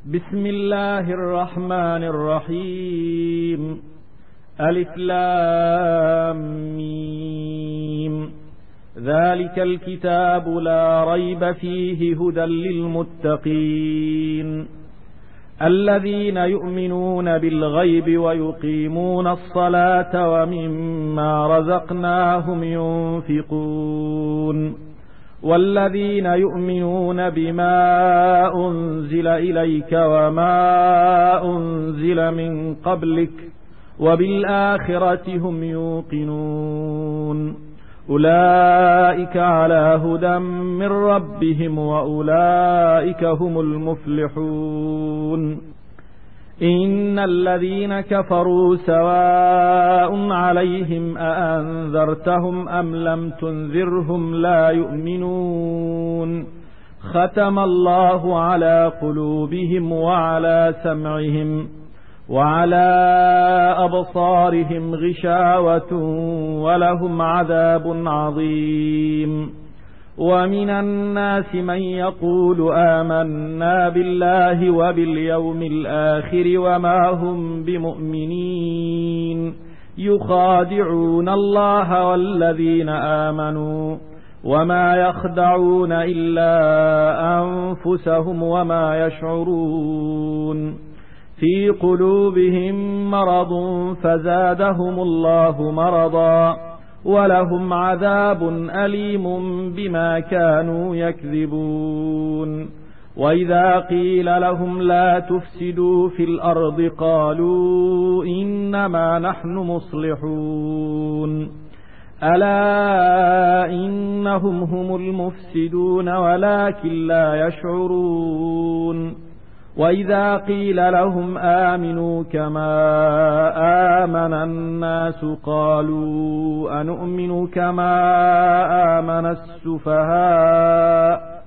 بسم الله الرحمن الرحيم. ألف لام ميم. ذلك الكتاب لا ريب فيه هدى للمتقين الذين يؤمنون بالغيب ويقيمون الصلاة ومما رزقناهم ينفقون والذين يؤمنون بما أنزل إليك وما أنزل من قبلك وبالآخرة هم يوقنون أولئك على هدى من ربهم وأولئك هم المفلحون. إن الذين كفروا سواء عليهم أأنذرتهم أم لم تنذرهم لا يؤمنون. ختم الله على قلوبهم وعلى سمعهم وعلى أبصارهم غشاوة ولهم عذاب عظيم. ومن الناس من يقول آمنا بالله وباليوم الآخر وما هم بمؤمنين يخادعون الله والذين آمنوا وما يخدعون إلا أنفسهم وما يشعرون. في قلوبهم مرض فزادهم الله مرضا ولهم عذاب أليم بما كانوا يكذبون. وإذا قيل لهم لا تفسدوا في الأرض قالوا إنما نحن مصلحون. ألا إنهم هم المفسدون ولكن لا يشعرون. وإذا قيل لهم آمنوا كما آمن الناس قالوا أنؤمن كما آمن السفهاء.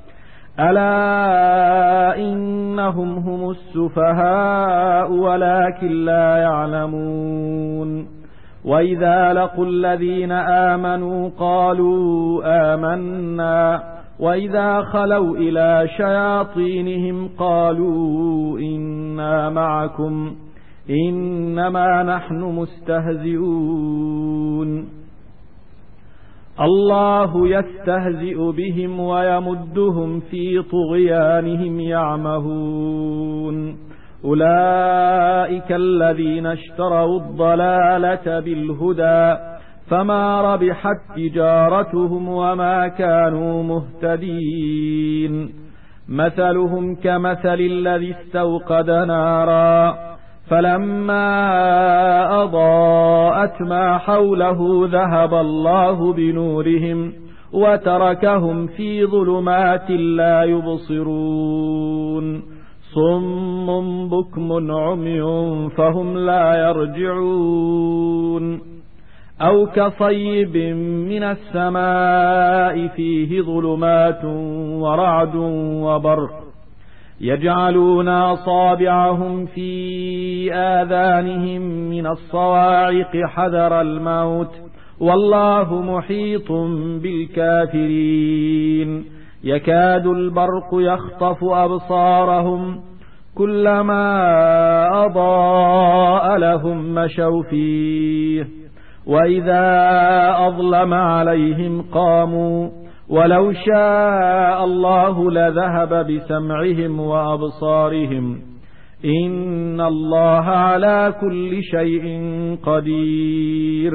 ألا إنهم هم السفهاء ولكن لا يعلمون. وإذا لقوا الذين آمنوا قالوا آمنا وإذا خلوا إلى شياطينهم قالوا إنا معكم إنما نحن مستهزئون. الله يستهزئ بهم ويمدهم في طغيانهم يعمهون. أولئك الذين اشتروا الضلالة بالهدى فما ربحت تجارتهم وما كانوا مهتدين. مثلهم كمثل الذي استوقد نارا فلما أضاءت ما حوله ذهب الله بنورهم وتركهم في ظلمات لا يبصرون. صم بكم عمي فهم لا يرجعون. أو كصيب من السماء فيه ظلمات ورعد وبرق يجعلون أصابعهم في آذانهم من الصواعق حذر الموت والله محيط بالكافرين. يكاد البرق يخطف أبصارهم كلما أضاء لهم مشوا فيه وإذا أظلم عليهم قاموا ولو شاء الله لذهب بسمعهم وأبصارهم إن الله على كل شيء قدير.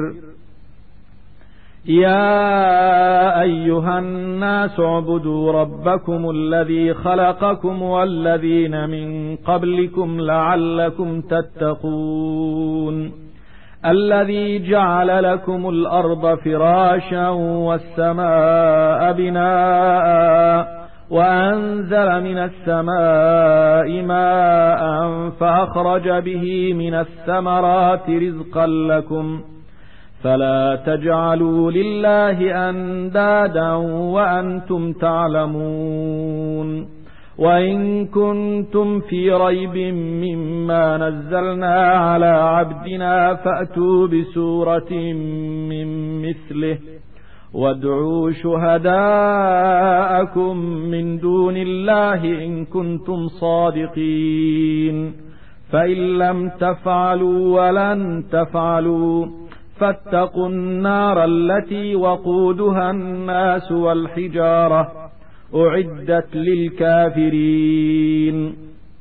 يا أيها الناس اعبدوا ربكم الذي خلقكم والذين من قبلكم لعلكم تتقون. الذي جعل لكم الأرض فراشا والسماء بناء وأنزل من السماء ماء فأخرج به من الثمرات رزقا لكم فلا تجعلوا لله أندادا وأنتم تعلمون. وإن كنتم في ريب مما نزلنا على عبدنا فأتوا بسورة من مثله وادعوا شهداءكم من دون الله إن كنتم صادقين فإن لم تفعلوا ولن تفعلوا فاتقوا النار التي وقودها الناس والحجارة أعدت للكافرين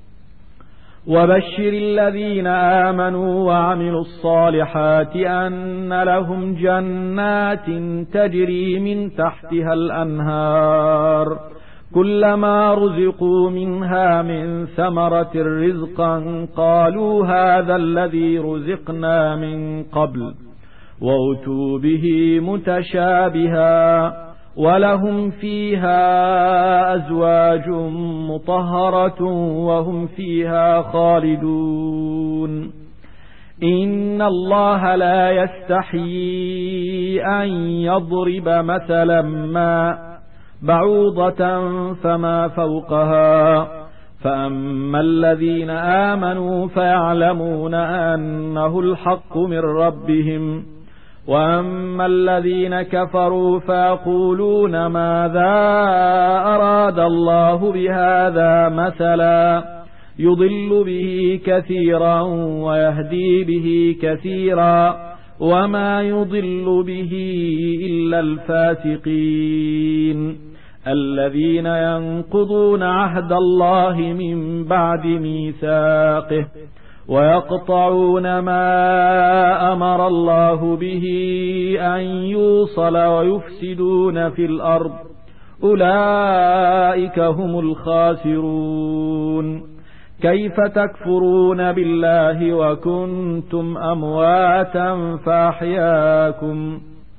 وبشر الذين آمنوا وعملوا الصالحات أن لهم جنات تجري من تحتها الأنهار كلما رزقوا منها من ثمرة رزقا قالوا هذا الذي رزقنا من قبل وأتوا به متشابها ولهم فيها أزواج مطهرة وهم فيها خالدون إن الله لا يستحيي أن يضرب مثلا ما بعوضة فما فوقها فأما الذين آمنوا فيعلمون أنه الحق من ربهم وأما الذين كفروا فيقولون ماذا أراد الله بهذا مثلا يضل به كثيرا ويهدي به كثيرا وما يضل به إلا الفاسقين الذين ينقضون عهد الله من بعد ميثاقه ويقطعون ما أمر الله به أن يوصل ويفسدون في الأرض أولئك هم الخاسرون كيف تكفرون بالله وكنتم أمواتا فأحياكم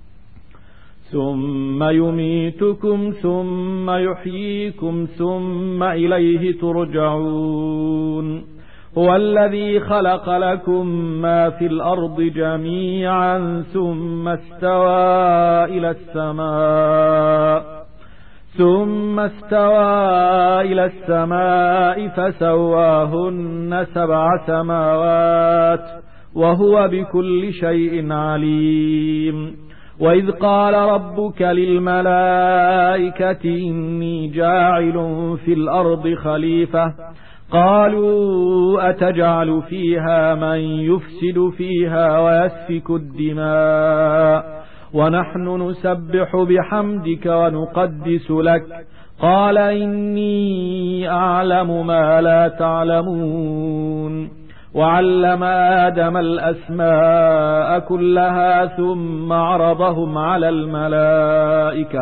ثم يميتكم ثم يحييكم ثم إليه ترجعون هو الذي خلق لكم ما في الأرض جميعا ثم استوى إلى السماء فسواهن 7 سماوات وهو بكل شيء عليم وإذ قال ربك للملائكة إني جاعل في الأرض خليفة قالوا أتجعل فيها من يفسد فيها ويسفك الدماء ونحن نسبح بحمدك ونقدس لك قال إني أعلم ما لا تعلمون وعلم آدم الأسماء كلها ثم عرضهم على الملائكة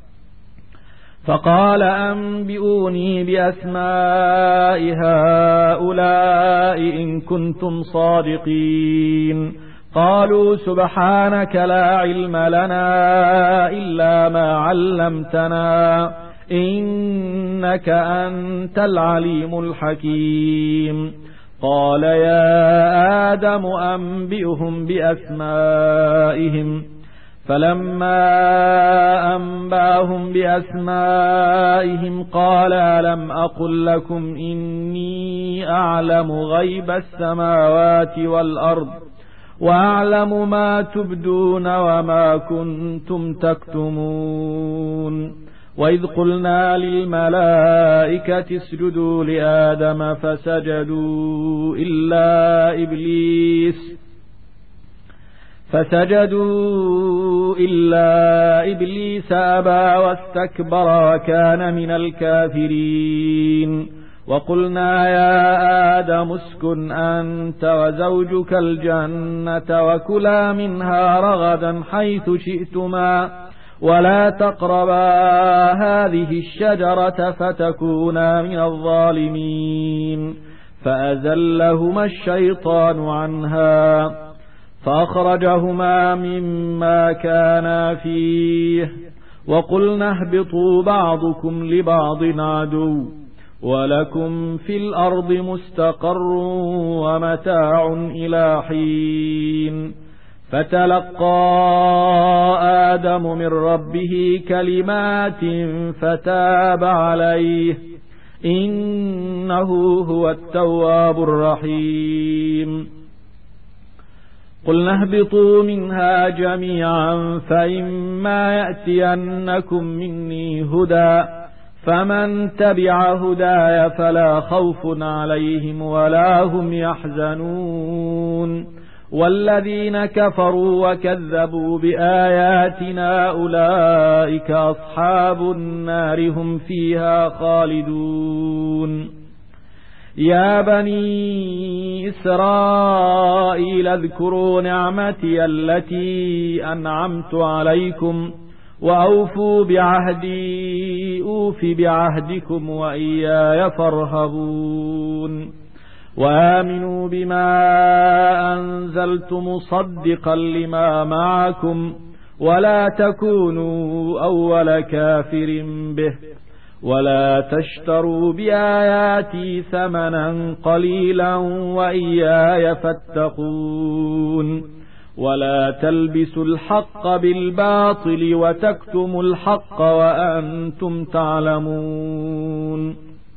فقال أنبئوني بأسماء هؤلاء إن كنتم صادقين قالوا سبحانك لا علم لنا إلا ما علمتنا إنك أنت العليم الحكيم قال يا آدم أنبئهم بأسمائهم فلما أنبأهم بأسمائهم قال ألم أقل لكم إني أعلم غيب السماوات والأرض وأعلم ما تبدون وما كنتم تكتمون وإذ قلنا للملائكة اسجدوا لآدم فسجدوا إلا إبليس أبى واستكبر وكان من الكافرين وقلنا يا آدم اسكن أنت وزوجك الجنة وكلا منها رغدا حيث شئتما ولا تقربا هذه الشجرة فتكونا من الظالمين فأزلهما الشيطان عنها فأخرجهما مما كانا فيه وقلنا اهبطوا بعضكم لبعض عدو ولكم في الأرض مستقر ومتاع إلى حين فتلقى آدم من ربه كلمات فتاب عليه إنه هو التواب الرحيم قلنا اهبطوا منها جميعا فإما يأتينكم مني هدى فمن تبع هداي فلا خوف عليهم ولا هم يحزنون والذين كفروا وكذبوا بآياتنا أولئك أصحاب النار هم فيها خالدون يا بني إسرائيل اذكروا نعمتي التي أنعمت عليكم وأوفوا بعهدي أوف بعهدكم وإياي فارهبون وآمنوا بما أنزلت مصدقا لما معكم ولا تكونوا أول كافر به ولا تشتروا بآياتي ثمنا قليلا وإياي فاتقون ولا تلبسوا الحق بالباطل وتكتموا الحق وأنتم تعلمون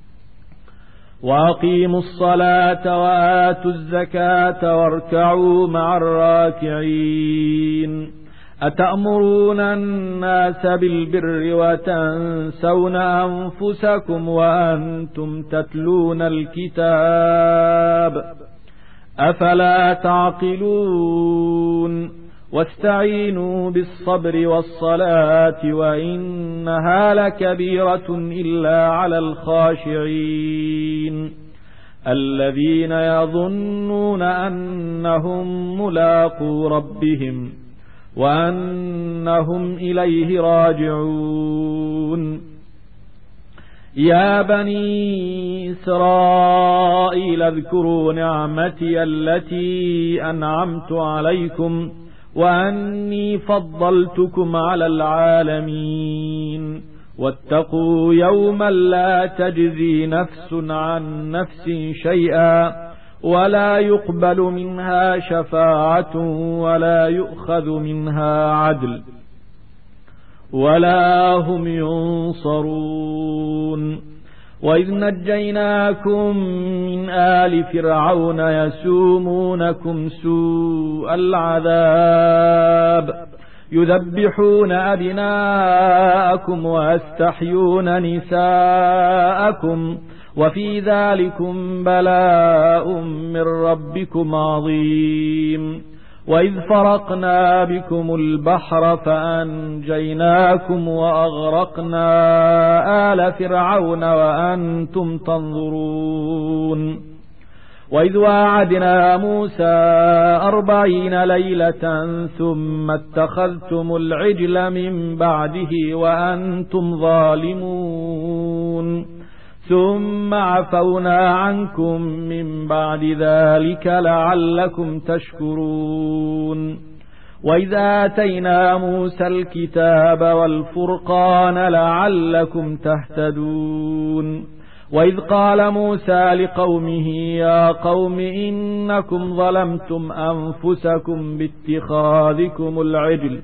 وأقيموا الصلاة وآتوا الزكاة واركعوا مع الراكعين أتأمرون الناس بالبر وتنسون أنفسكم وأنتم تتلون الكتاب أفلا تعقلون واستعينوا بالصبر والصلاة وإنها لكبيرة إلا على الخاشعين الذين يظنون أنهم ملاقو ربهم وأنهم إليه راجعون يا بني إسرائيل اذكروا نعمتي التي أنعمت عليكم وأني فضلتكم على العالمين واتقوا يوما لا تجزي نفس عن نفس شيئا ولا يقبل منها شفاعة ولا يؤخذ منها عدل ولا هم ينصرون وإذ نجيناكم من آل فرعون يسومونكم سوء العذاب يذبحون أبناءكم ويستحيون نساءكم وفي ذلكم بلاء من ربكم عظيم وإذ فرقنا بكم البحر فأنجيناكم وأغرقنا آل فرعون وأنتم تنظرون وإذ واعدنا موسى 40 ليلة ثم اتخذتم العجل من بعده وأنتم ظالمون ثم عفونا عنكم من بعد ذلك لعلكم تشكرون وإذا آتينا موسى الكتاب والفرقان لعلكم تهتدون وإذ قال موسى لقومه يا قوم إنكم ظلمتم أنفسكم باتخاذكم العجل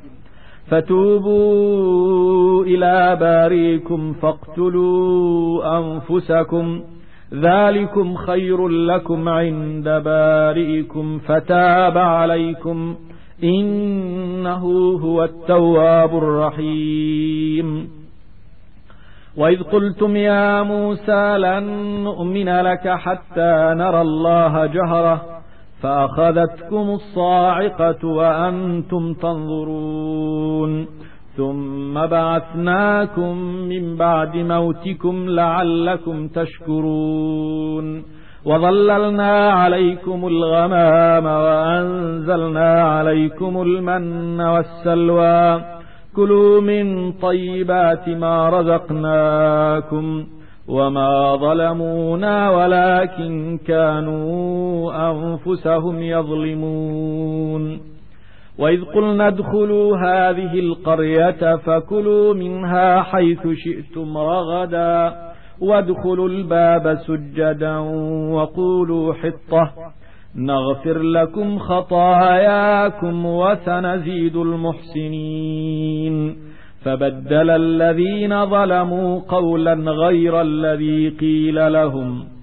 فتوبوا إلى باريكم فاقتلوا أنفسكم ذلكم خير لكم عند بارئكم فتاب عليكم إنه هو التواب الرحيم وإذ قلتم يا موسى لن نؤمن لك حتى نرى الله جهرة فأخذتكم الصاعقة وأنتم تنظرون ثم بعثناكم من بعد موتكم لعلكم تشكرون وظللنا عليكم الغمام وأنزلنا عليكم المن والسلوى كلوا من طيبات ما رزقناكم وما ظلمونا ولكن كانوا أنفسهم يظلمون وإذ قلنا ادخلوا هذه القرية فكلوا منها حيث شئتم رغدا وادخلوا الباب سجدا وقولوا حطة نغفر لكم خطاياكم وسنزيد المحسنين فبدل الذين ظلموا قولا غير الذي قيل لهم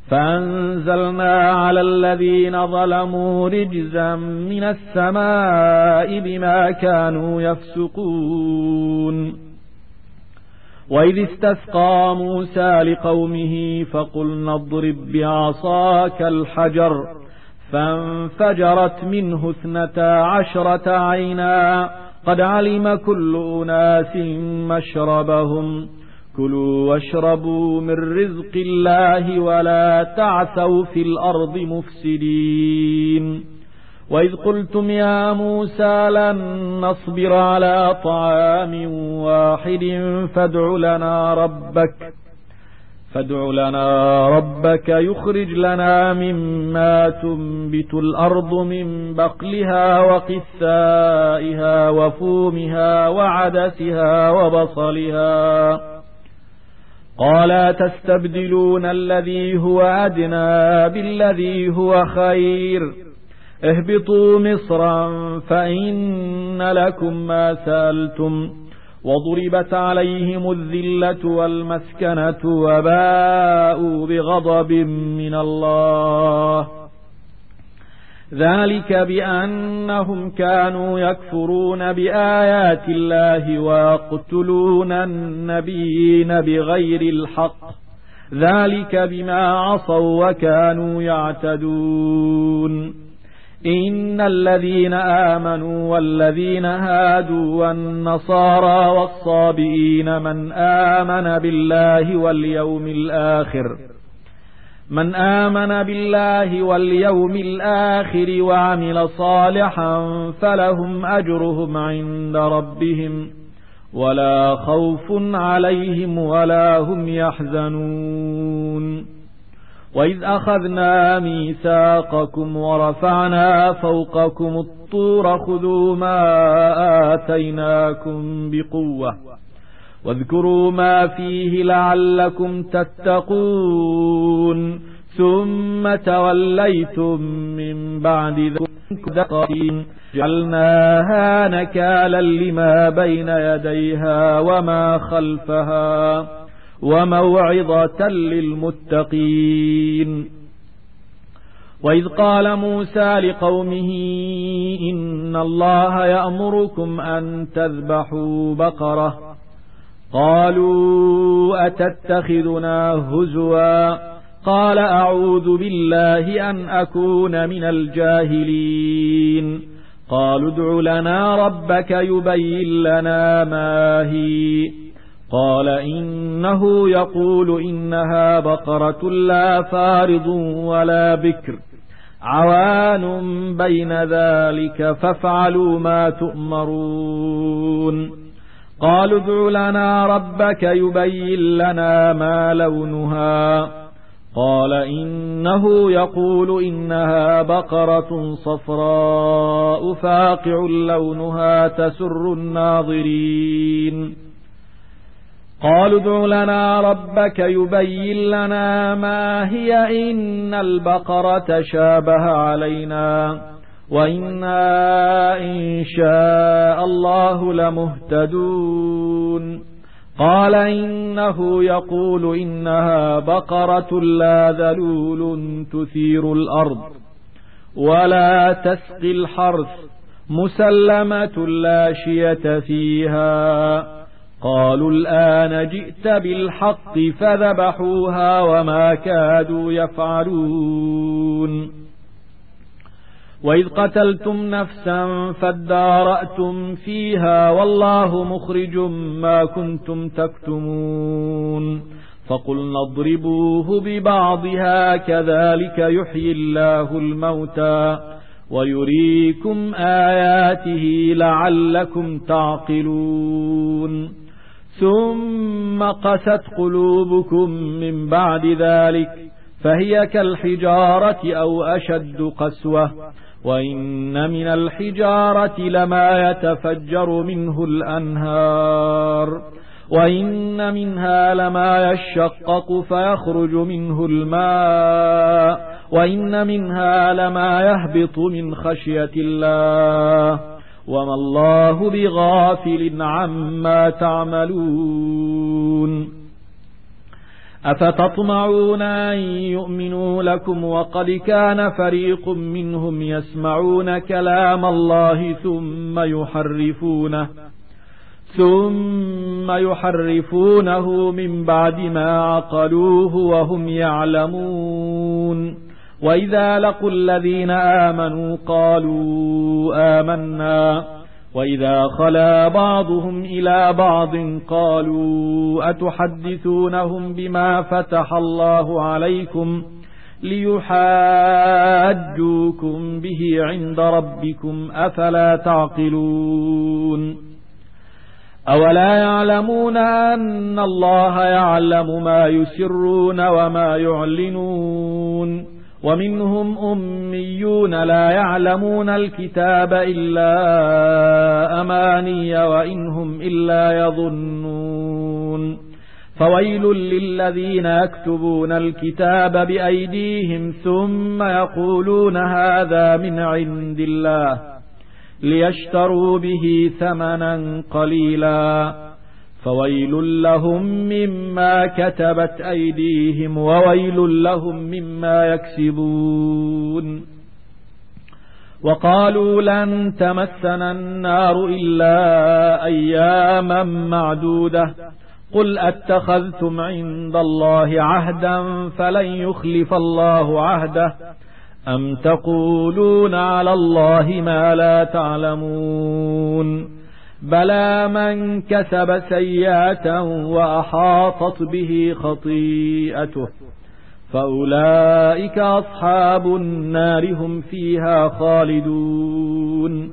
فأنزلنا على الذين ظلموا رجزا من السماء بما كانوا يفسقون. وإذ استسقى موسى لقومه فقلنا اضرب بعصاك الحجر فانفجرت منه 12 عينا قد علم كل أناس مشربهم كلوا واشربوا من رزق الله ولا تعثوا في الأرض مفسدين. وإذ قلتم يا موسى لن نصبر على طعام واحد فادع لنا ربك يخرج لنا مما تنبت الأرض من بقلها وقثائها وفومها وعدسها وبصلها قال تستبدلون الذي هو أدنى بالذي هو خير اهبطوا مصرا فإن لكم ما سألتم وضربت عليهم الذلة والمسكنة وباءوا بغضب من الله ذلك بأنهم كانوا يكفرون بآيات الله ويقتلون النبيين بغير الحق ذلك بما عصوا وكانوا يعتدون. إن الذين آمنوا والذين هادوا والنصارى والصابئين من آمن بالله واليوم الآخر وعمل صالحا فلهم أجرهم عند ربهم ولا خوف عليهم ولا هم يحزنون. وإذ أخذنا ميثاقكم ورفعنا فوقكم الطور خذوا ما آتيناكم بقوة واذكروا ما فيه لعلكم تتقون ثم توليتم من بعد ذلك جعلناها نكالا لما بين يديها وما خلفها وموعظة للمتقين. وإذ قال موسى لقومه إن الله يأمركم أن تذبحوا بقرة قالوا أتتخذنا هزوا قال أعوذ بالله أن أكون من الجاهلين. قالوا ادع لنا ربك يبين لنا ما هي قال إنه يقول إنها بقرة لا فارض ولا بكر عوان بين ذلك فافعلوا ما تؤمرون. قالوا ادع لنا ربك يبين لنا ما لونها قال إنه يقول إنها بقرة صفراء فاقع لونها تسر الناظرين. قالوا ادع لنا ربك يبين لنا ما هي إن البقرة شابه علينا وإنا إن شاء الله لمهتدون. قال إنه يقول إنها بقرة لا ذلول تثير الأرض ولا تسقي الحرث مسلمة لا شية فيها. قالوا الآن جئت بالحق فذبحوها وما كادوا يفعلون. وإذ قتلتم نفسا فادارأتم فيها والله مخرج ما كنتم تكتمون. فقلنا اضربوه ببعضها كذلك يحيي الله الموتى ويريكم آياته لعلكم تعقلون. ثم قست قلوبكم من بعد ذلك فهي كالحجارة أو أشد قسوة وإن من الحجارة لما يتفجر منه الأنهار وإن منها لما يشقق فيخرج منه الماء وإن منها لما يهبط من خشية الله وما الله بغافل عما تعملون. أفتطمعون أن يؤمنوا لكم وقد كان فريق منهم يسمعون كلام الله ثم يحرفونه من بعد ما عقلوه وهم يعلمون وإذا لقوا الذين آمنوا قالوا آمنا وإذا خلا بعضهم إلى بعض قالوا أتحدثونهم بما فتح الله عليكم ليحاجوكم به عند ربكم أفلا تعقلون أولا يعلمون أن الله يعلم ما يسرون وما يعلنون ومنهم أميون لا يعلمون الكتاب إلا أماني وإنهم إلا يظنون فويل للذين يكتبون الكتاب بأيديهم ثم يقولون هذا من عند الله ليشتروا به ثمنا قليلا فويل لهم مما كتبت أيديهم وويل لهم مما يكسبون وقالوا لن تمسنا النار إلا أياما معدودة قل أتخذتم عند الله عهدا فلن يخلف الله عهده أم تقولون على الله ما لا تعلمون بلى من كسب سيئة وأحاطت به خطيئته فأولئك أصحاب النار هم فيها خالدون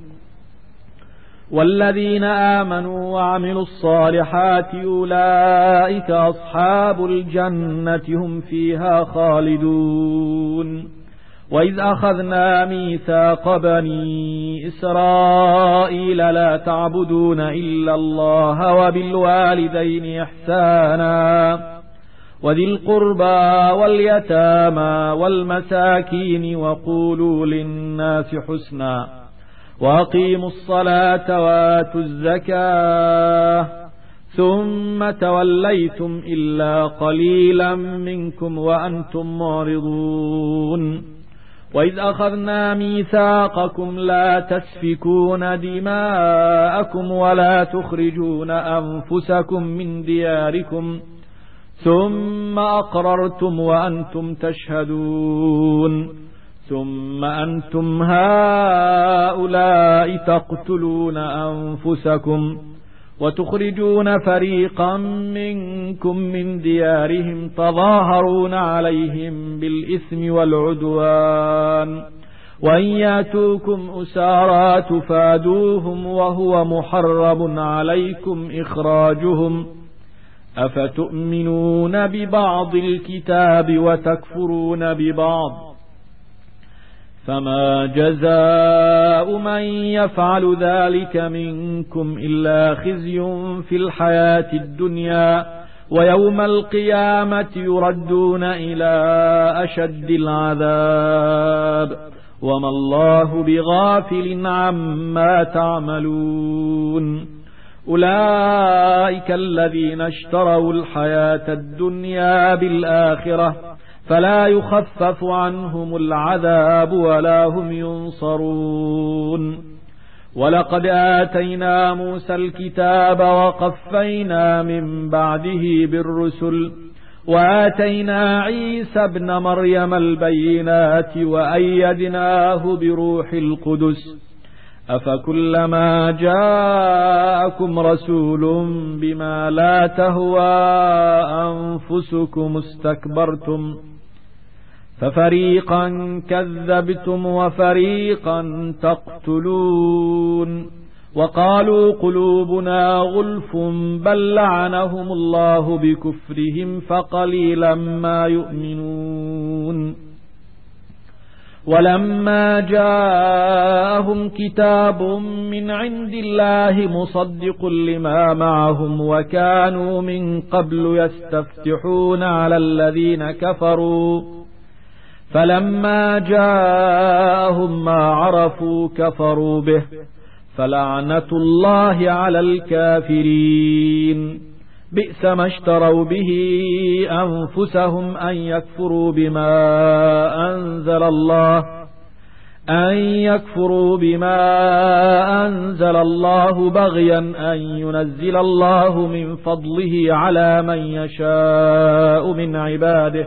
والذين آمنوا وعملوا الصالحات أولئك أصحاب الجنة هم فيها خالدون وإذ أخذنا ميثاق بني إسرائيل لا تعبدون إلا الله وبالوالدين إحسانا وذي القربى واليتامى والمساكين وقولوا للناس حسنا وأقيموا الصلاة وآتوا الزكاة ثم توليتم إلا قليلا منكم وأنتم معرضون وإذ أخذنا ميثاقكم لا تسفكون دماءكم ولا تخرجون أنفسكم من دياركم ثم أقررتم وأنتم تشهدون ثم أنتم هؤلاء تقتلون أنفسكم وتخرجون فريقا منكم من ديارهم تظاهرون عليهم بالإثم والعدوان وإن يأتوكم أسارى تفادوهم وهو محرم عليكم إخراجهم أفتؤمنون ببعض الكتاب وتكفرون ببعض فما جزاء من يفعل ذلك منكم إلا خزي في الحياة الدنيا ويوم القيامة يردون إلى أشد العذاب وما الله بغافل عما تعملون أولئك الذين اشتروا الحياة الدنيا بالآخرة فلا يخفف عنهم العذاب ولا هم ينصرون ولقد آتينا موسى الكتاب وقفينا من بعده بالرسل وآتينا عيسى ابن مريم البينات وأيدناه بروح القدس أفكلما جاءكم رسول بما لا تهوى أنفسكم استكبرتم ففريقا كذبتم وفريقا تقتلون وقالوا قلوبنا غلف بل لعنهم الله بكفرهم فقليلا ما يؤمنون ولما جاءهم كتاب من عند الله مصدق لما معهم وكانوا من قبل يستفتحون على الذين كفروا فلما جاءهم ما عرفوا كفروا به فلعنة الله على الكافرين بئس ما اشتروا به أنفسهم أن يكفروا بما أنزل الله بغيا أن ينزل الله من فضله على من يشاء من عباده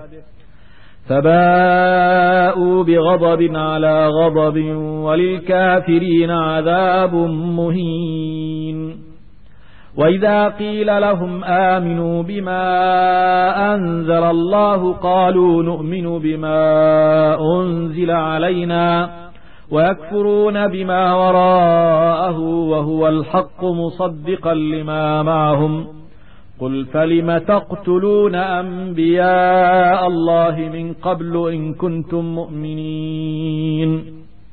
فباءوا بغضب على غضب وللكافرين عذاب مهين. وإذا قيل لهم آمنوا بما أنزل الله قالوا نؤمن بما أنزل علينا ويكفرون بما وراءه وهو الحق مصدقا لما معهم قل فلم تقتلون أنبياء الله من قبل إن كنتم مؤمنين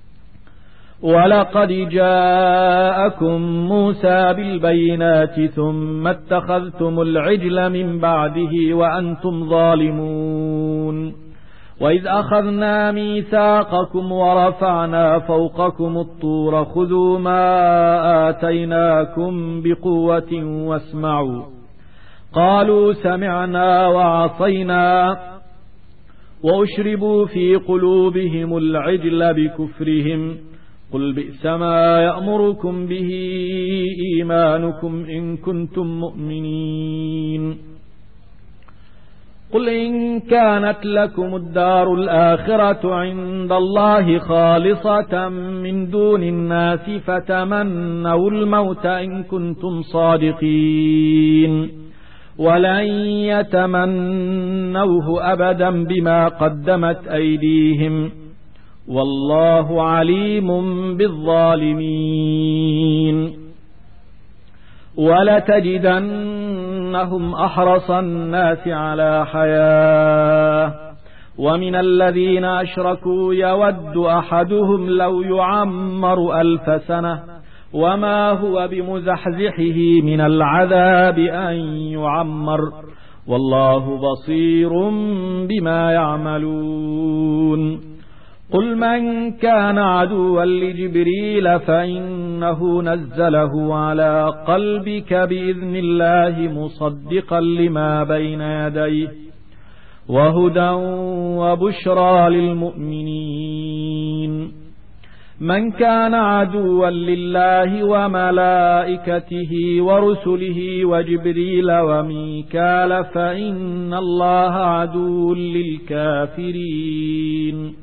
ولقد جاءكم موسى بالبينات ثم اتخذتم العجل من بعده وأنتم ظالمون وإذ أخذنا ميثاقكم ورفعنا فوقكم الطور خذوا ما آتيناكم بقوة واسمعوا قالوا سمعنا وعصينا وأشربوا في قلوبهم العجل بكفرهم قل بئس ما يأمركم به إيمانكم إن كنتم مؤمنين قل إن كانت لكم الدار الآخرة عند الله خالصة من دون الناس فتمنوا الموت إن كنتم صادقين ولن يتمنوه أبدا بما قدمت أيديهم والله عليم بالظالمين ولتجدنهم أحرص الناس على حياة ومن الذين أشركوا يود أحدهم لو يعمر 1000 سنة وما هو بمزحزحه من العذاب أن يعمر والله بصير بما يعملون قل من كان عدوا لجبريل فإنه نزله على قلبك بإذن الله مصدقا لما بين يديه وهدى وبشرى للمؤمنين من كان عدوا لله وملائكته ورسله وجبريل وميكال فإن الله عدو للكافرين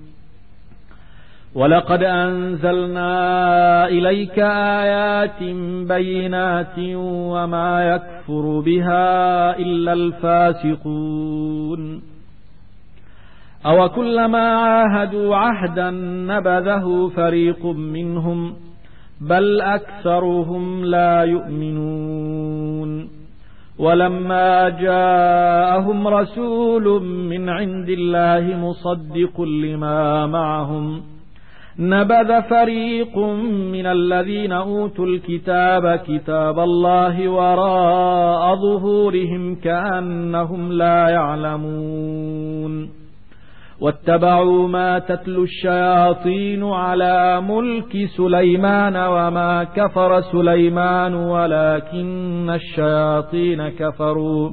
ولقد أنزلنا إليك آيات بينات وما يكفر بها إلا الفاسقون أو كلما عاهدوا عهدا نبذه فريق منهم بل أكثرهم لا يؤمنون ولما جاءهم رسول من عند الله مصدق لما معهم نبذ فريق من الذين أوتوا الكتاب كتاب الله وراء ظهورهم كأنهم لا يعلمون واتبعوا ما تتلو الشياطين على ملك سليمان وما كفر سليمان ولكن الشياطين كفروا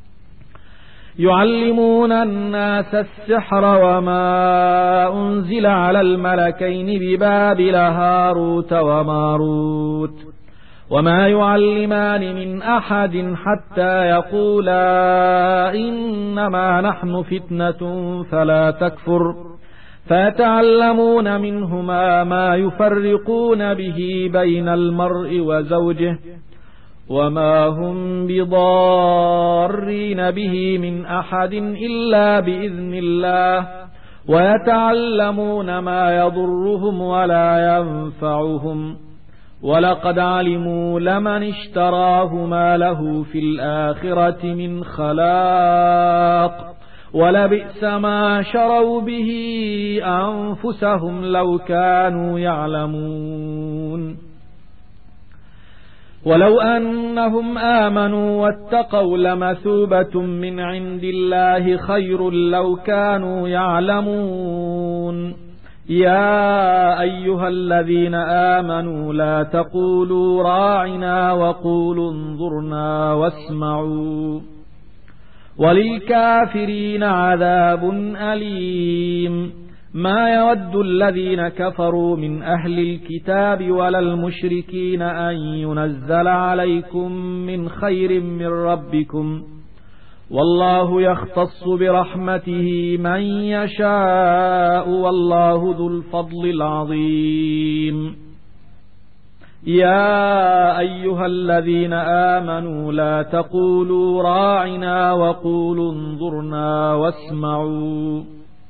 يعلمون الناس السحر وما أنزل على الملكين ببابل هاروت وماروت وما يعلمان من أحد حتى يقولا إنما نحن فتنة فلا تكفر فيتعلمون منهما ما يفرقون به بين المرء وزوجه وما هم بضارين به من أحد إلا بإذن الله ويتعلمون ما يضرهم ولا ينفعهم ولقد علموا لمن اشتراه ما له في الآخرة من خلاق ولبئس ما شروا به أنفسهم لو كانوا يعلمون ولو أنهم آمنوا واتقوا لمثوبة من عند الله خير لو كانوا يعلمون يا أيها الذين آمنوا لا تقولوا راعنا وقولوا انظرنا واسمعوا وللكافرين عذاب أليم ما يود الذين كفروا من أهل الكتاب ولا المشركين أن ينزل عليكم من خير من ربكم والله يختص برحمته من يشاء والله ذو الفضل العظيم يا أيها الذين آمنوا لا تقولوا راعنا وقولوا انظرنا واسمعوا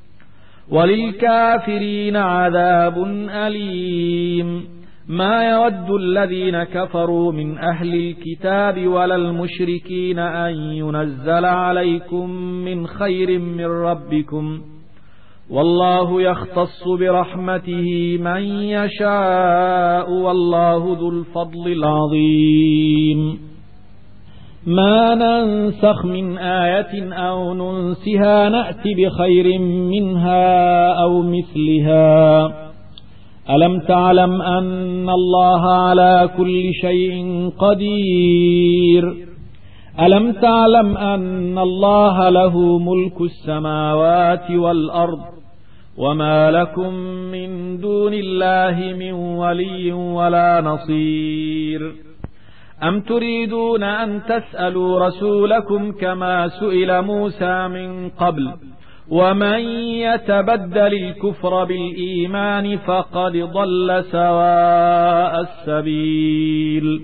وللكافرين عذاب أليم ما يود الذين كفروا من أهل الكتاب ولا المشركين أن ينزل عليكم من خير من ربكم والله يختص برحمته من يشاء والله ذو الفضل العظيم ما ننسخ من آية أو ننسها نأت بخير منها أو مثلها ألم تعلم أن الله على كل شيء قدير ألم تعلم أن الله له ملك السماوات والأرض وما لكم من دون الله من ولي ولا نصير أم تريدون أن تسألوا رسولكم كما سئل موسى من قبل ومن يتبدل الكفر بالإيمان فقد ضل سواء السبيل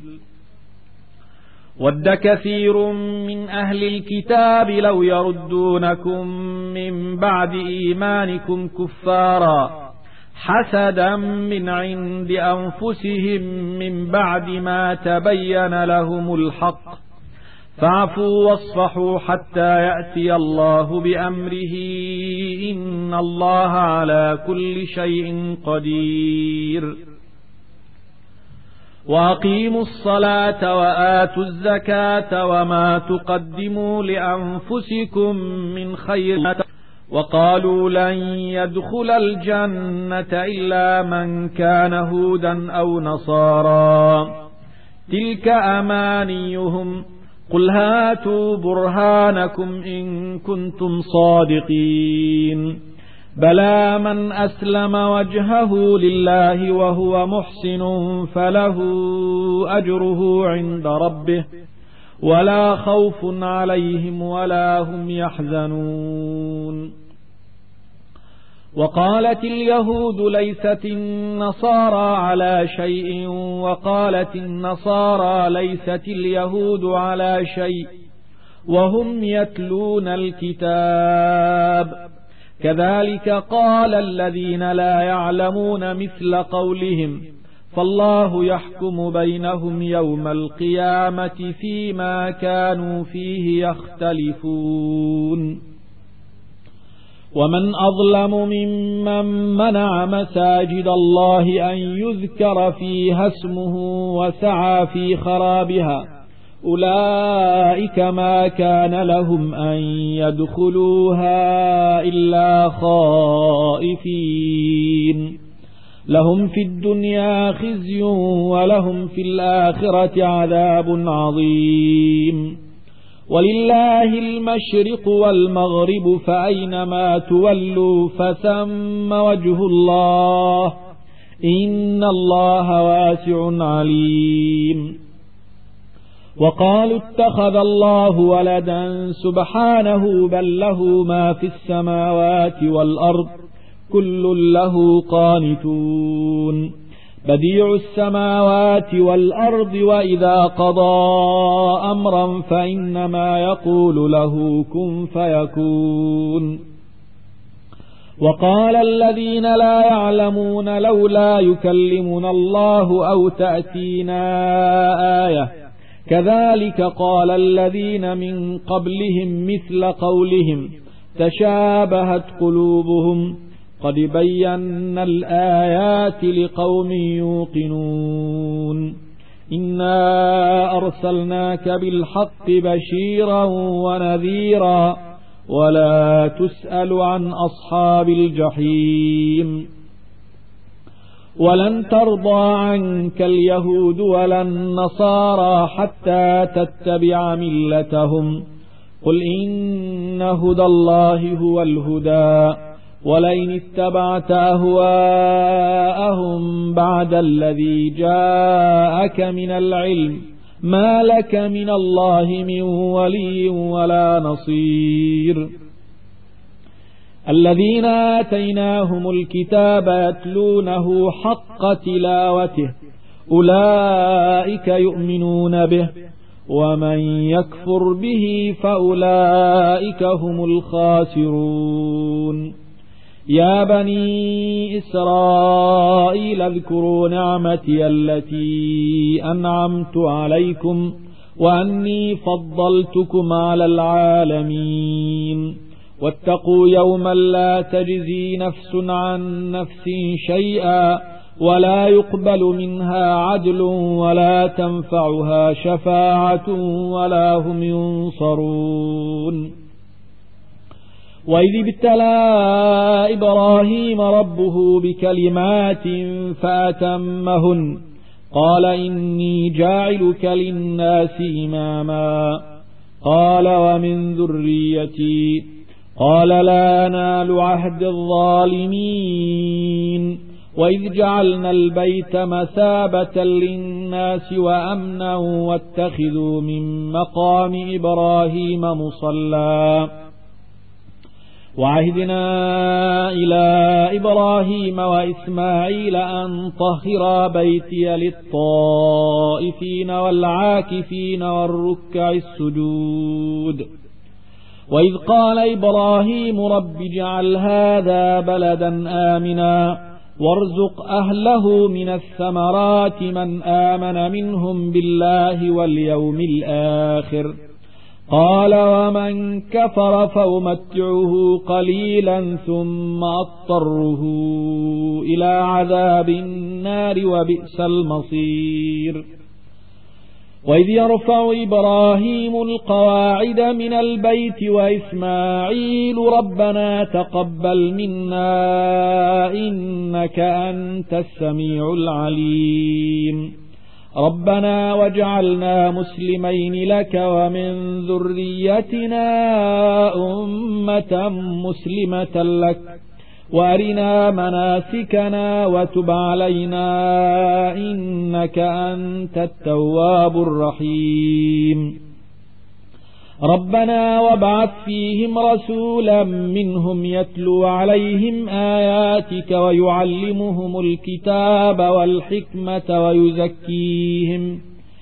ود كثير من أهل الكتاب لو يردونكم من بعد إيمانكم كفارا حسدا من عند أنفسهم من بعد ما تبين لهم الحق فاعفوا واصفحوا حتى يأتي الله بأمره إن الله على كل شيء قدير وأقيموا الصلاة وآتوا الزكاة وما تقدموا لأنفسكم من خير وقالوا لن يدخل الجنة إلا من كان هودا أو نصارى تلك أمانيهم قل هاتوا برهانكم إن كنتم صادقين بلى من أسلم وجهه لله وهو محسن فله أجره عند ربه ولا خوف عليهم ولا هم يحزنون وقالت اليهود ليست النصارى على شيء وقالت النصارى ليست اليهود على شيء وهم يتلون الكتاب كذلك قال الذين لا يعلمون مثل قولهم فالله يحكم بينهم يوم القيامة فيما كانوا فيه يختلفون ومن أظلم ممن منع مساجد الله أن يذكر فيها اسمه وسعى في خرابها أولئك ما كان لهم أن يدخلوها إلا خائفين لهم في الدنيا خزي ولهم في الآخرة عذاب عظيم ولله المشرق والمغرب فأينما تولوا فثم وجه الله إن الله واسع عليم وقالوا اتخذ الله ولدا سبحانه بل له ما في السماوات والأرض كل له قانتون بديع السماوات والأرض وإذا قضى أمرا فإنما يقول له كن فيكون وقال الذين لا يعلمون لولا يكلمنا الله أو تأتينا آية كذلك قال الذين من قبلهم مثل قولهم تشابهت قلوبهم قد بينا الآيات لقوم يوقنون إنا أرسلناك بالحق بشيرا ونذيرا ولا تسأل عن أصحاب الجحيم ولن ترضى عنك اليهود ولا النصارى حتى تتبع ملتهم قل إن هدى الله هو الهدى ولئن اتبعت أهواءهم بعد الذي جاءك من العلم ما لك من الله من ولي ولا نصير الذين آتيناهم الكتاب يتلونه حق تلاوته أولئك يؤمنون به ومن يكفر به فأولئك هم الخاسرون يا بني إسرائيل اذكروا نعمتي التي أنعمت عليكم وأني فضلتكم على العالمين واتقوا يوما لا تجزي نفس عن نفس شيئا ولا يقبل منها عدل ولا تنفعها شفاعة ولا هم ينصرون وإذ ابتلى إبراهيم ربه بكلمات فأتمهن قال إني جاعلك للناس إماما قال ومن ذريتي قال لا ينال عهد الظالمين وإذ جعلنا البيت مثابة للناس وأمنا واتخذوا من مقام إبراهيم مصلى وعهدنا إلى إبراهيم وإسماعيل أن طهرا بيتي للطائفين والعاكفين والركع السجود وإذ قال إبراهيم رب اجعل هذا بلدا آمنا وارزق أهله من الثمرات من آمن منهم بالله واليوم الآخر قال ومن كفر فأمتعه قليلا ثم أضطره إلى عذاب النار وبئس المصير وإذ يرفع إبراهيم القواعد من البيت وإسماعيل ربنا تقبل منا إنك أنت السميع العليم ربنا واجعلنا مسلمين لك ومن ذريتنا أمة مسلمة لك وأرنا مناسكنا وتب علينا إنك أنت التواب الرحيم ربنا وابعث فيهم رسولا منهم يتلو عليهم آياتك ويعلمهم الكتاب والحكمة ويزكيهم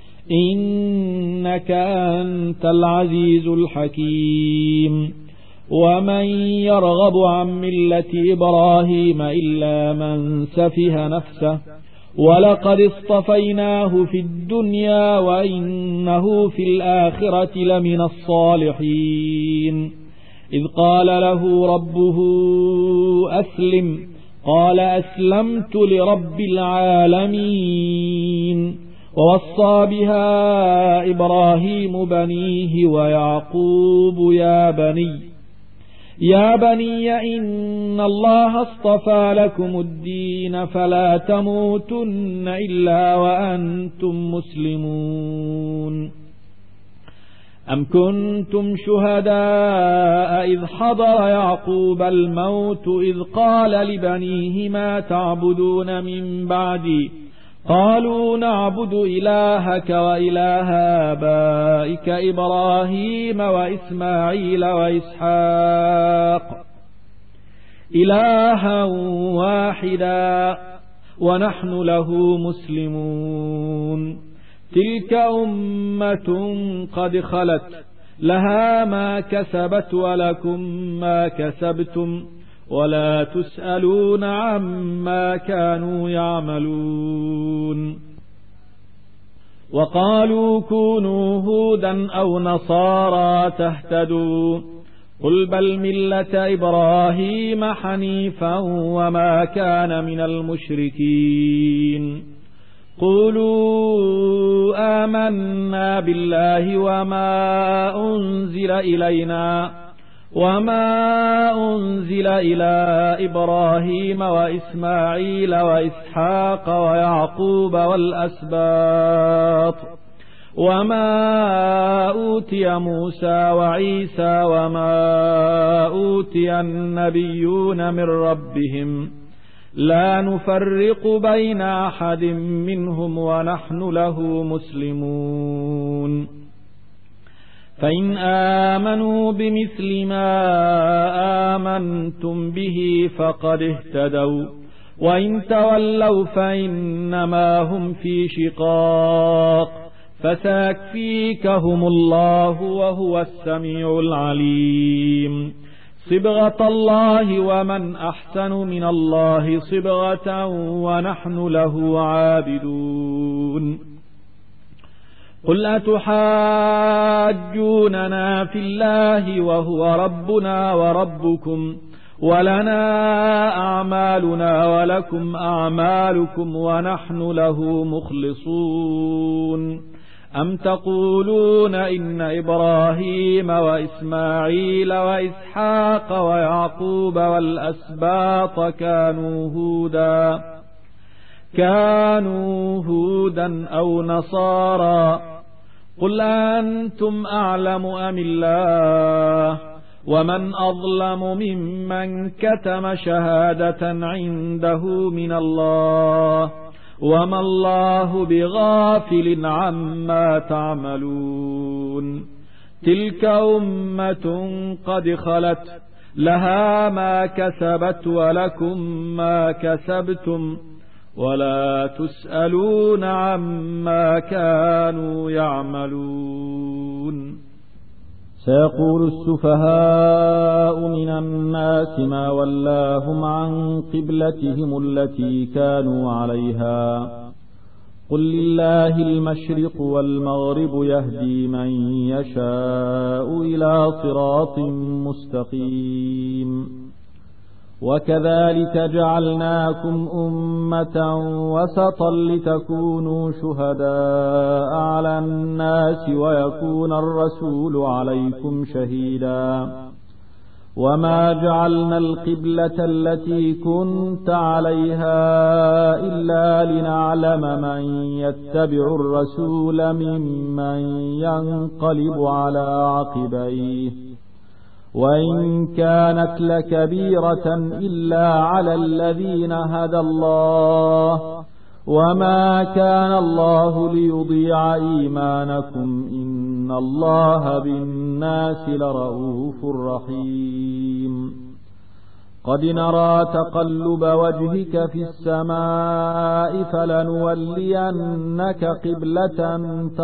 إنك أنت العزيز الحكيم ومن يرغب عن ملة إبراهيم إلا من سفه نفسه ولقد اصطفيناه في الدنيا وإنه في الآخرة لمن الصالحين إذ قال له ربه أسلم قال أسلمت لرب العالمين ووصى بها إبراهيم بنيه ويعقوب يا بني إن الله اصطفى لكم الدين فلا تموتن إلا وأنتم مسلمون أم كنتم شهداء إذ حضر يعقوب الموت إذ قال لبنيه ما تعبدون من بعدي قالوا نعبد إلهك وإله آبائك إبراهيم وإسماعيل وإسحاق إلها واحدا ونحن له مسلمون تلك أمة قد خلت لها ما كسبت ولكم ما كسبتم ولا تسألون عما كانوا يعملون وقالوا كونوا هودا أو نصارى تهتدوا قل بل ملة إبراهيم حنيفا وما كان من المشركين قولوا آمنا بالله وما أنزل إلينا وما أنزل إلى إبراهيم وإسماعيل وإسحاق ويعقوب والأسباط وما أوتي موسى وعيسى وما أوتي النبيون من ربهم لا نفرق بين أحد منهم ونحن له مسلمون فإن آمنوا بمثل ما آمنتم به فقد اهتدوا وإن تولوا فإنما هم في شقاق فسيكفيكهم الله وهو السميع العليم صبغة الله ومن أحسن من الله صبغة ونحن له عابدون قل أتحاجوننا في الله وهو ربنا وربكم ولنا أعمالنا ولكم أعمالكم ونحن له مخلصون أم تقولون إن إبراهيم وإسماعيل وإسحاق ويعقوب والأسباط كانوا هودا أو نصارى قل أنتم أعلم أم الله ومن أظلم ممن كتم شهادة عنده من الله وما الله بغافل عما تعملون تلك أمة قد خلت لها ما كسبت ولكم ما كسبتم ولا تسألون عما كانوا يعملون سيقول السفهاء من الناس ما ولاهم عن قبلتهم التي كانوا عليها قل لله المشرق والمغرب يهدي من يشاء إلى صراط مستقيم وكذلك جعلناكم أمة وسطا لتكونوا شهداء على الناس ويكون الرسول عليكم شهيدا وما جعلنا القبلة التي كنت عليها إلا لنعلم من يتبع الرسول ممن ينقلب على عقبيه وإن كانت لكبيرة إلا على الذين هدى الله وما كان الله ليضيع إيمانكم إن الله بالناس لرؤوف رحيم قد نرى تقلب وجهك في السماء فلنولينك قبلة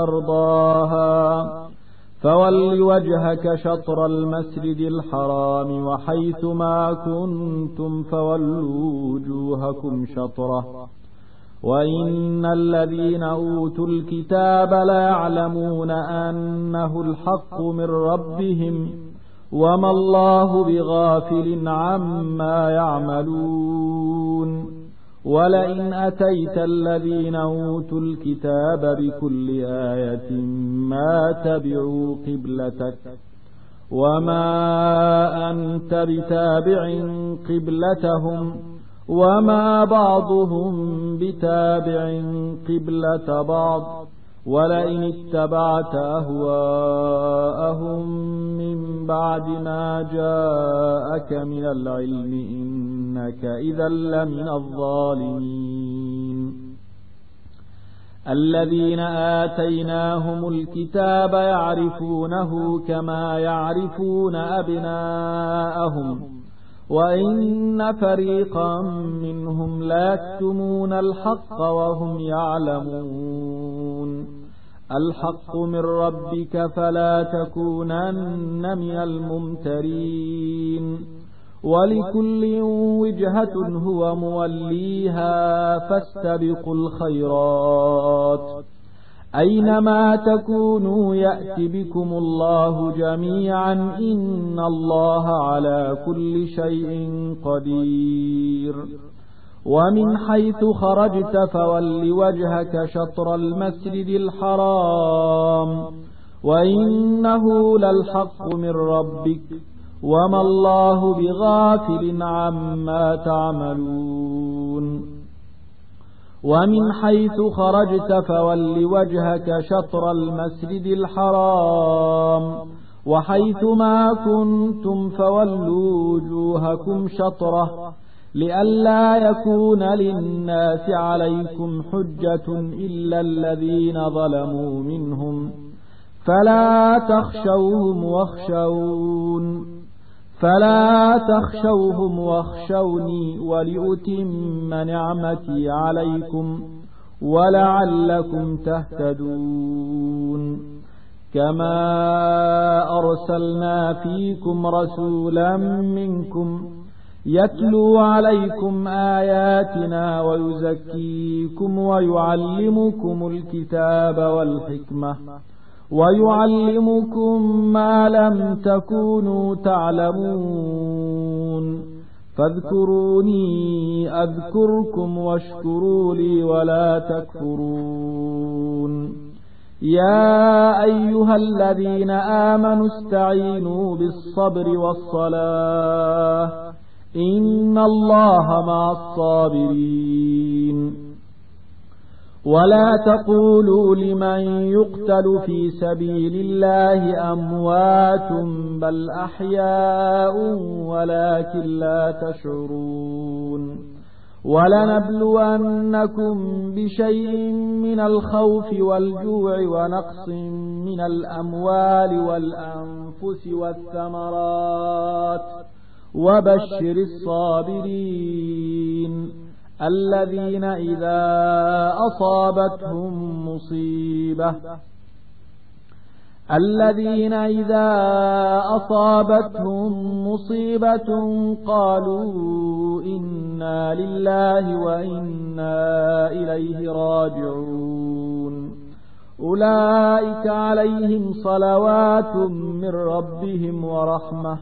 ترضاها فول وجهك شطر المسجد الحرام وحيث ما كنتم فولوا وجوهكم شطره وإن الذين أوتوا الكتاب ليعلمون أنه الحق من ربهم وما الله بغافل عما يعملون ولئن أتيت الذين أوتوا الكتاب بكل آية ما تبعوا قبلتك وما أنت بتابع قبلتهم وما بعضهم بتابع قبلة بعض ولئن اتبعت أهواءهم من بعد ما جاءك من العلم إنك إذا لمن الظالمين الذين آتيناهم الكتاب يعرفونه كما يعرفون أبناءهم وإن فريقا منهم لا يكتمون الحق وهم يعلمون الحق من ربك فلا تكونن من الممترين ولكل وجهة هو موليها فاستبقوا الخيرات أينما تكونوا يأت بكم الله جميعا إن الله على كل شيء قدير ومن حيث خرجت فول وجهك شطر المسجد الحرام وإنه للحق من ربك وما الله بغافل عما تعملون ومن حيث خرجت فول وجهك شطر المسجد الحرام وحيث ما كنتم فولوا وجوهكم شطره لئلا يكون للناس عليكم حجة إلا الذين ظلموا منهم فلا تخشوهم واخشوني ولأتم نعمتي عليكم ولعلكم تهتدون كما أرسلنا فيكم رسولا منكم يتلو عليكم آياتنا ويزكيكم ويعلمكم الكتاب والحكمة ويعلمكم ما لم تكونوا تعلمون فاذكروني أذكركم واشكروا لي ولا تكفرون يا أيها الذين آمنوا استعينوا بالصبر والصلاة إن الله مع الصابرين ولا تقولوا لمن يقتل في سبيل الله أموات بل أحياء ولكن لا تشعرون ولنبلونكم بشيء من الخوف والجوع ونقص من الأموال والأنفس والثمرات وبشر الصابرين الذين إذا أصابتهم مصيبة قالوا إنا لله وإنا إليه راجعون أولئك عليهم صلوات من ربهم ورحمة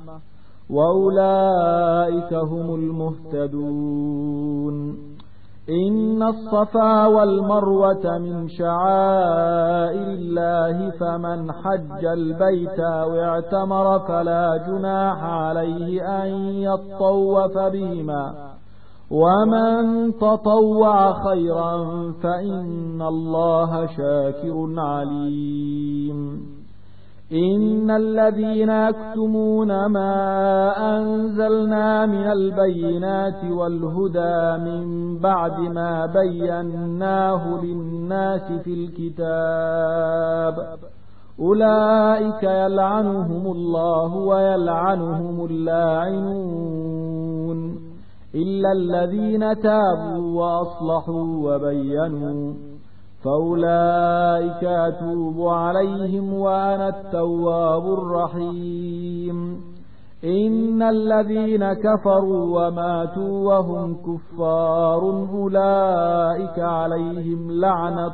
وأولئك هم المهتدون إن الصفا والمروة من شعائر الله فمن حج البيت واعتمر فلا جناح عليه أن يطوف بهما ومن تطوع خيرا فإن الله شاكر عليم إن الذين يكتمون ما أنزلنا من البينات والهدى من بعد ما بيناه للناس في الكتاب أولئك يلعنهم الله ويلعنهم اللاعنون إلا الذين تابوا وأصلحوا وبينوا فأولئك أتوب عليهم وأنا التواب الرحيم إن الذين كفروا وماتوا وهم كفار أولئك عليهم لعنة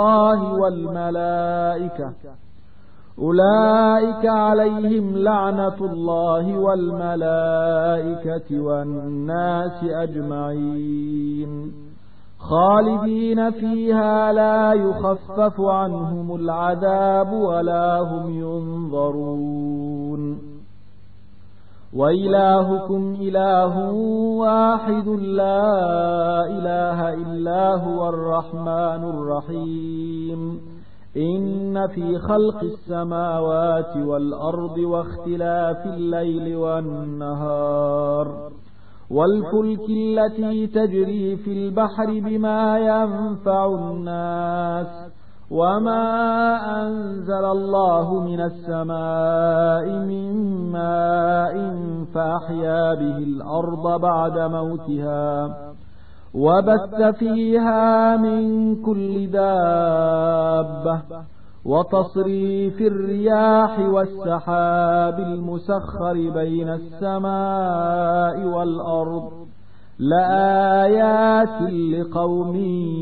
الله والملائكة والناس أجمعين خالدين فيها لا يخفف عنهم العذاب ولا هم ينظرون وإلهكم إله واحد لا إله إلا هو الرحمن الرحيم إن في خلق السماوات والأرض واختلاف الليل والنهار والفلك التي تجري في البحر بما ينفع الناس وما أنزل الله من السماء من ماء فأحيا به الأرض بعد موتها وبث فيها من كل دابة وتصريف الرياح والسحاب المسخر بين السماء والأرض لآيات لقوم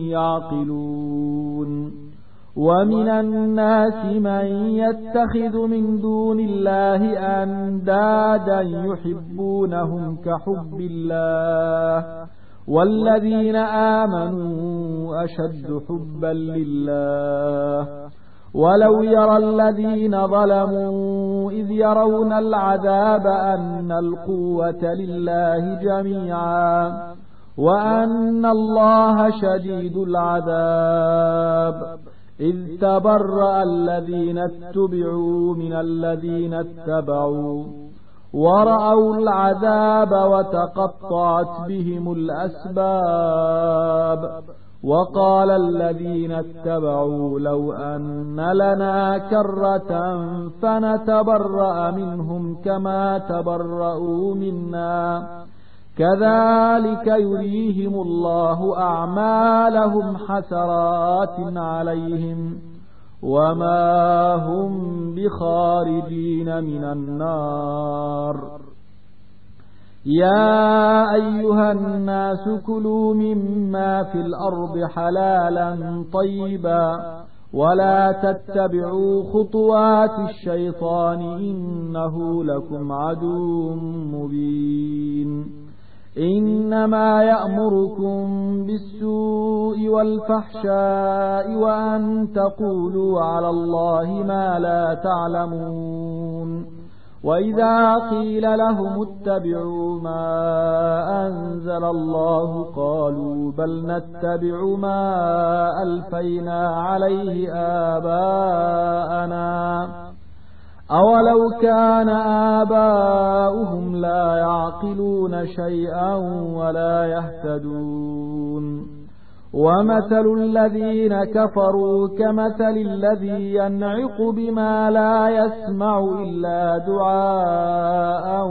يعقلون ومن الناس من يتخذ من دون الله أندادا يحبونهم كحب الله والذين آمنوا أشد حبا لله ولو يرى الذين ظلموا إذ يرون العذاب أن القوة لله جميعا وأن الله شديد العذاب إذ تبرأ الذين اتبعوا من الذين اتبعوا ورأوا العذاب وتقطعت بهم الأسباب وقال الذين اتبعوا لو أن لنا كرة فنتبرأ منهم كما تبرأوا منا كذلك يريهم الله أعمالهم حسرات عليهم وما هم بخارجين من النار يا أيها الناس كلوا مما في الأرض حلالا طيبا ولا تتبعوا خطوات الشيطان إنه لكم عدو مبين إنما يأمركم بالسوء والفحشاء وأن تقولوا على الله ما لا تعلمون وإذا قيل لهم اتبعوا ما أنزل الله قالوا بل نتبع ما ألفينا عليه آباءنا أولو كان آباؤهم لا يعقلون شيئا ولا يهتدون ومثل الذين كفروا كمثل الذي ينعق بما لا يسمع إلا دعاء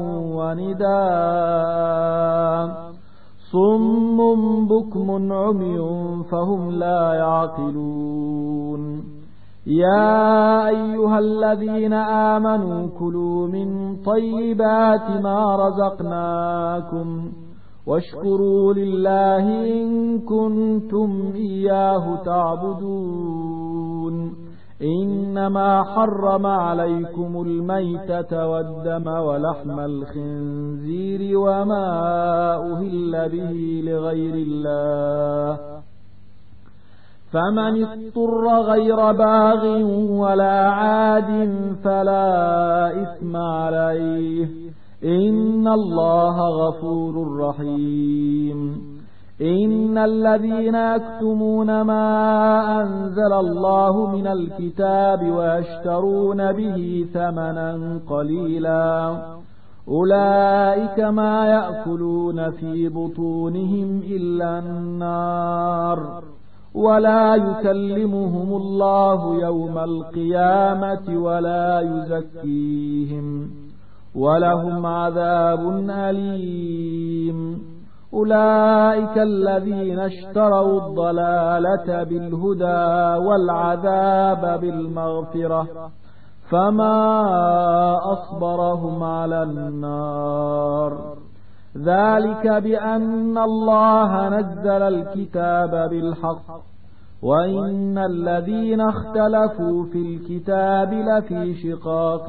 ونداء صم بكم عمي فهم لا يعقلون يا أيها الذين آمنوا كلوا من طيبات ما رزقناكم واشكروا لله إن كنتم إياه تعبدون إنما حرم عليكم الميتة والدم ولحم الخنزير وما أهل به لغير الله فمن اضطر غير باغ ولا عاد فلا إثم عليه إن الله غفور رحيم إن الذين يكتمون ما أنزل الله من الكتاب ويشترون به ثمنا قليلا أولئك ما يأكلون في بطونهم إلا النار ولا يكلمهم الله يوم القيامة ولا يزكيهم ولهم عذاب أليم أولئك الذين اشتروا الضلالة بالهدى والعذاب بالمغفرة فما أصبرهم على النار ذلك بأن الله نزل الكتاب بالحق وإن الذين اختلفوا في الكتاب لفي شقاق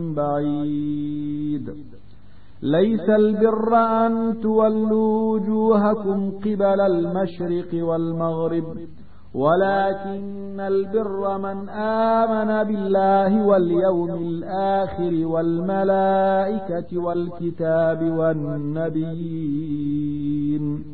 بعيد ليس البر أن تولوا وجوهكم قبل المشرق والمغرب ولكن البر من آمن بالله واليوم الآخر والملائكة والكتاب والنبيين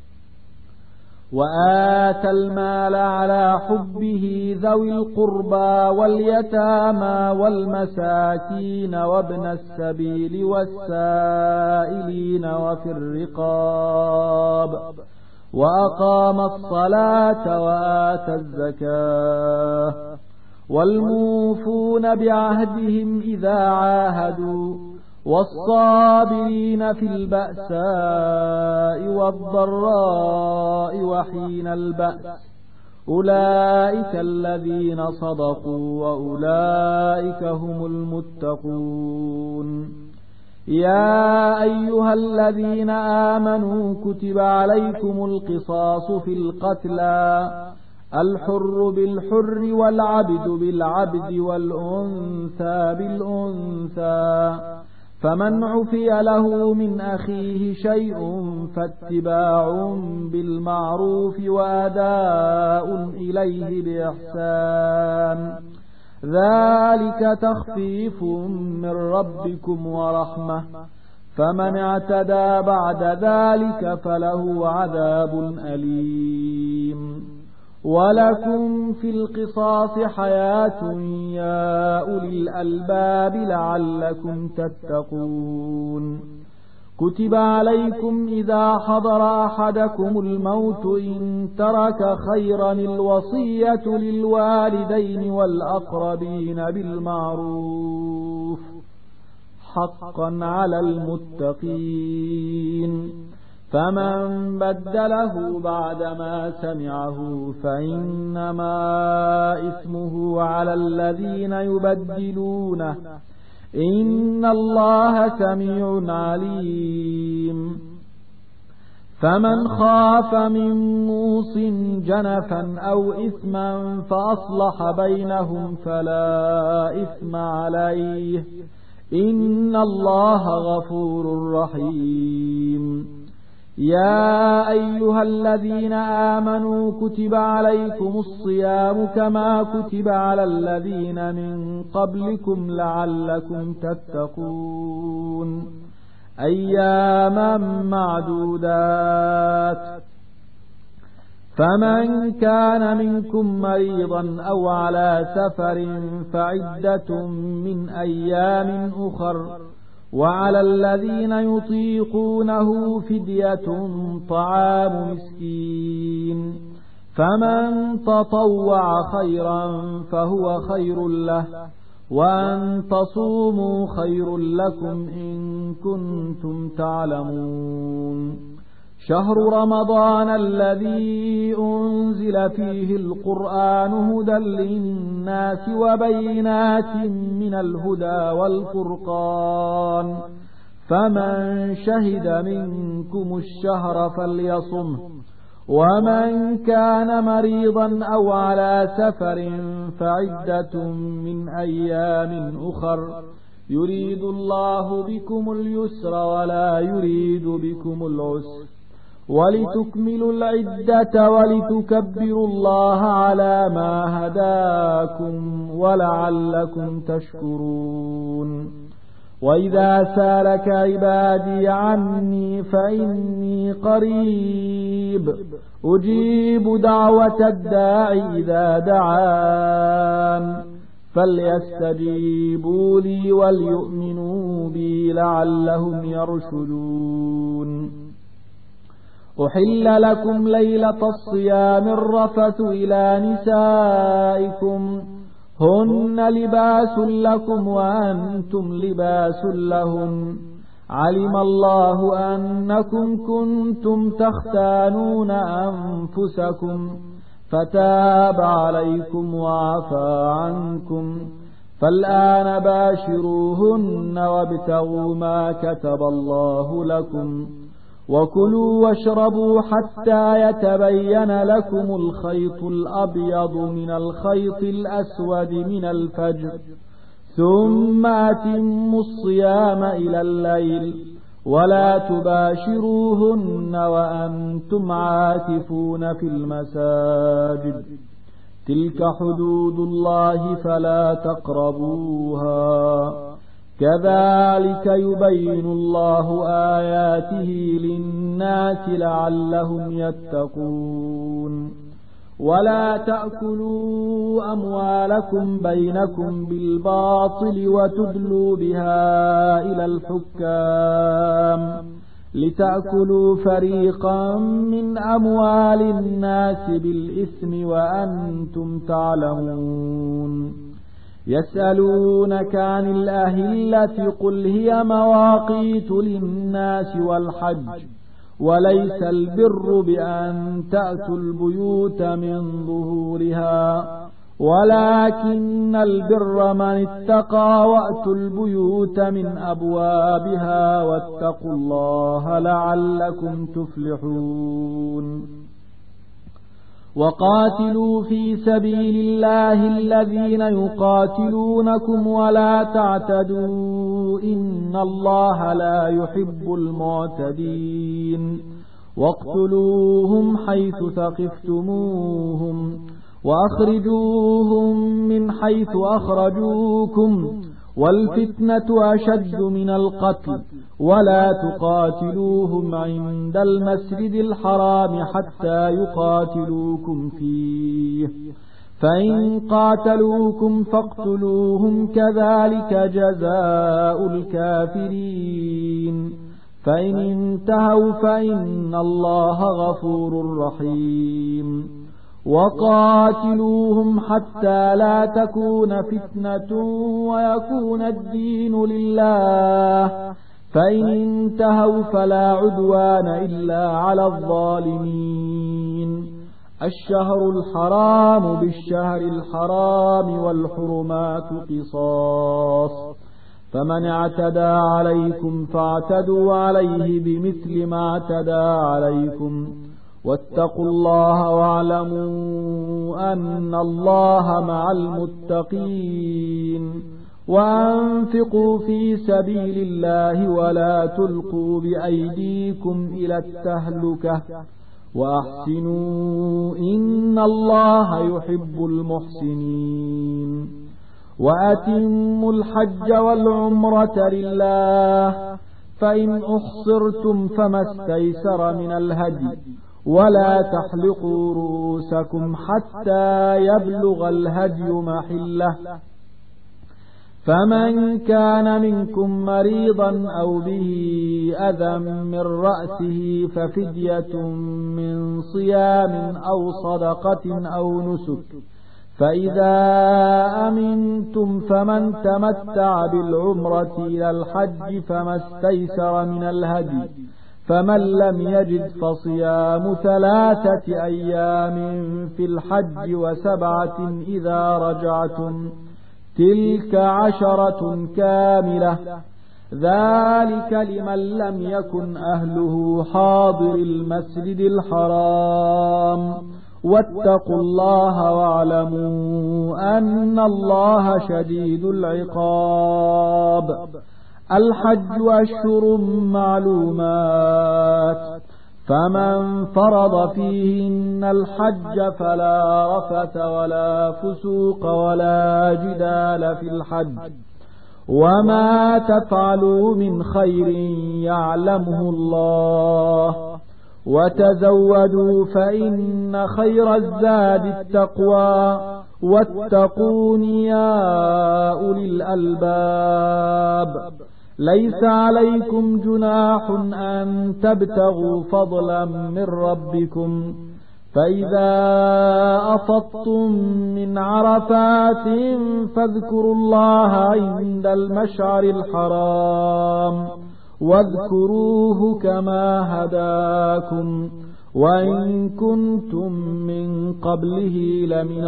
وآتى المال على حبه ذوي القربى واليتامى والمساكين وابن السبيل والسائلين وفي الرقاب وأقام الصلاة وآتى الزكاة والموفون بعهدهم إذا عاهدوا والصابرين في البأساء والضراء وحين البأس أولئك الذين صدقوا وأولئك هم المتقون يا أيها الذين آمنوا كتب عليكم القصاص في القتلى الحر بالحر والعبد بالعبد والأنثى بالأنثى فمن عفي له من أخيه شيء فاتباع بالمعروف وأداء إليه بإحسان ذلك تخفيف من ربكم ورحمة، فمن اعتدى بعد ذلك فله عذاب أليم. ولكم في القصاص حياة يا أولي الألباب لعلكم تتقون. كتب عليكم إذا حضر أحدكم الموت إن ترك خيرا الوصية للوالدين والأقربين بالمعروف حقا على المتقين، فمن بدله بعدما سمعه فإنما إثمه على الذين يبدلونه، إن الله سميع عليم. فمن خاف من موص جنفا أو إثما فأصلح بينهم فلا إثم عليه، إن الله غفور رحيم. يا أيها الذين آمنوا كتب عليكم الصيام كما كتب على الذين من قبلكم لعلكم تتقون، أياما معدودات. فمن كان منكم مريضا أو على سفر فعدة من أيام أخر، وعلى الذين يطيقونه فدية طعام مسكين، فمن تطوع خيرا فهو خير له، وأن تصوموا خير لكم إن كنتم تعلمون. شهر رمضان الذي أنزل فيه القرآن هدى للناس وبينات من الهدى والفرقان، فمن شهد منكم الشهر فليصمه، ومن كان مريضا أو على سفر فعدة من أيام أخر، يريد الله بكم اليسر ولا يريد بكم العسر، ولتكملوا العدة ولتكبروا الله على ما هداكم ولعلكم تشكرون. وإذا سالك عبادي عني فإني قريب أجيب دعوة الداعي إذا دعان، فليستجيبوا لي وليؤمنوا بي لعلهم يرشدون. أحل لكم ليلة الصيام الرفث إلى نسائكم هن لباس لكم وأنتم لباس لهن، علم الله أنكم كنتم تختانون أنفسكم فتاب عليكم وعفى عنكم، فالآن باشروهن وابتغوا ما كتب الله لكم، وكلوا واشربوا حتى يتبين لكم الخيط الأبيض من الخيط الأسود من الفجر، ثم أتموا الصيام إلى الليل، ولا تباشروهن وأنتم عاكفون في المساجد، تلك حدود الله فلا تقربوها، كذلك يبين الله آياته للناس لعلهم يتقون. ولا تأكلوا أموالكم بينكم بالباطل وتدلوا بها إلى الحكام لتأكلوا فريقا من أموال الناس بالإثم وأنتم تعلمون. يسألونك عن الأهلة قل هي مواقيت للناس والحج، وليس البر بأن تأتوا البيوت من ظهورها، ولكن البر من اتقى وأتوا البيوت من أبوابها واتقوا الله لعلكم تفلحون. وقاتلوا في سبيل الله الذين يقاتلونكم ولا تعتدوا إن الله لا يحب المعتدين. واقتلوهم حيث ثقفتموهم وأخرجوهم من حيث أخرجوكم والفتنة أشد من القتل ولا تقاتلوهم عند المسجد الحرام حتى يقاتلوكم فيه فإن قاتلوكم فاقتلوهم كذلك جزاء الكافرين فإن انتهوا فإن الله غفور رحيم وقاتلوهم حتى لا تكون فتنة ويكون الدين لله فإن انتهوا فلا عدوان إلا على الظالمين الشهر الحرام بالشهر الحرام والحرمات قصاص فمن اعتدى عليكم فاعتدوا عليه بمثل ما اعتدى عليكم واتقوا الله واعلموا أن الله مع المتقين وأنفقوا في سبيل الله ولا تلقوا بأيديكم إلى التهلكة وأحسنوا إن الله يحب المحسنين وأتموا الحج والعمرة لله فإن أحصرتم فما استيسر من الهدي ولا تحلقوا رؤوسكم حتى يبلغ الهدي محله فمن كان منكم مريضا أو به أذى من رأسه ففدية من صيام أو صدقة أو نسك فإذا أمنتم فمن تمتع بالعمرة إلى الحج فما استيسر من الهدي فمن لم يجد فصيام 3 أيام في الحج و7 إذا رجعتم تلك 10 كاملة ذلك لمن لم يكن أهله حاضر المسجد الحرام واتقوا الله واعلموا أن الله شديد العقاب الحج أشهر معلومات فمن فرض فيهن الحج فلا رفث ولا فسوق ولا جدال في الحج وما تفعلوا من خير يعلمه الله وتزودوا فإن خير الزاد التقوى واتقون يا أولي الألباب ليس عليكم جناح أن تبتغوا فضلا من ربكم فإذا أفضتم من عرفات فاذكروا الله عند المشعر الحرام واذكروه كما هداكم وإن كنتم من قبله لمن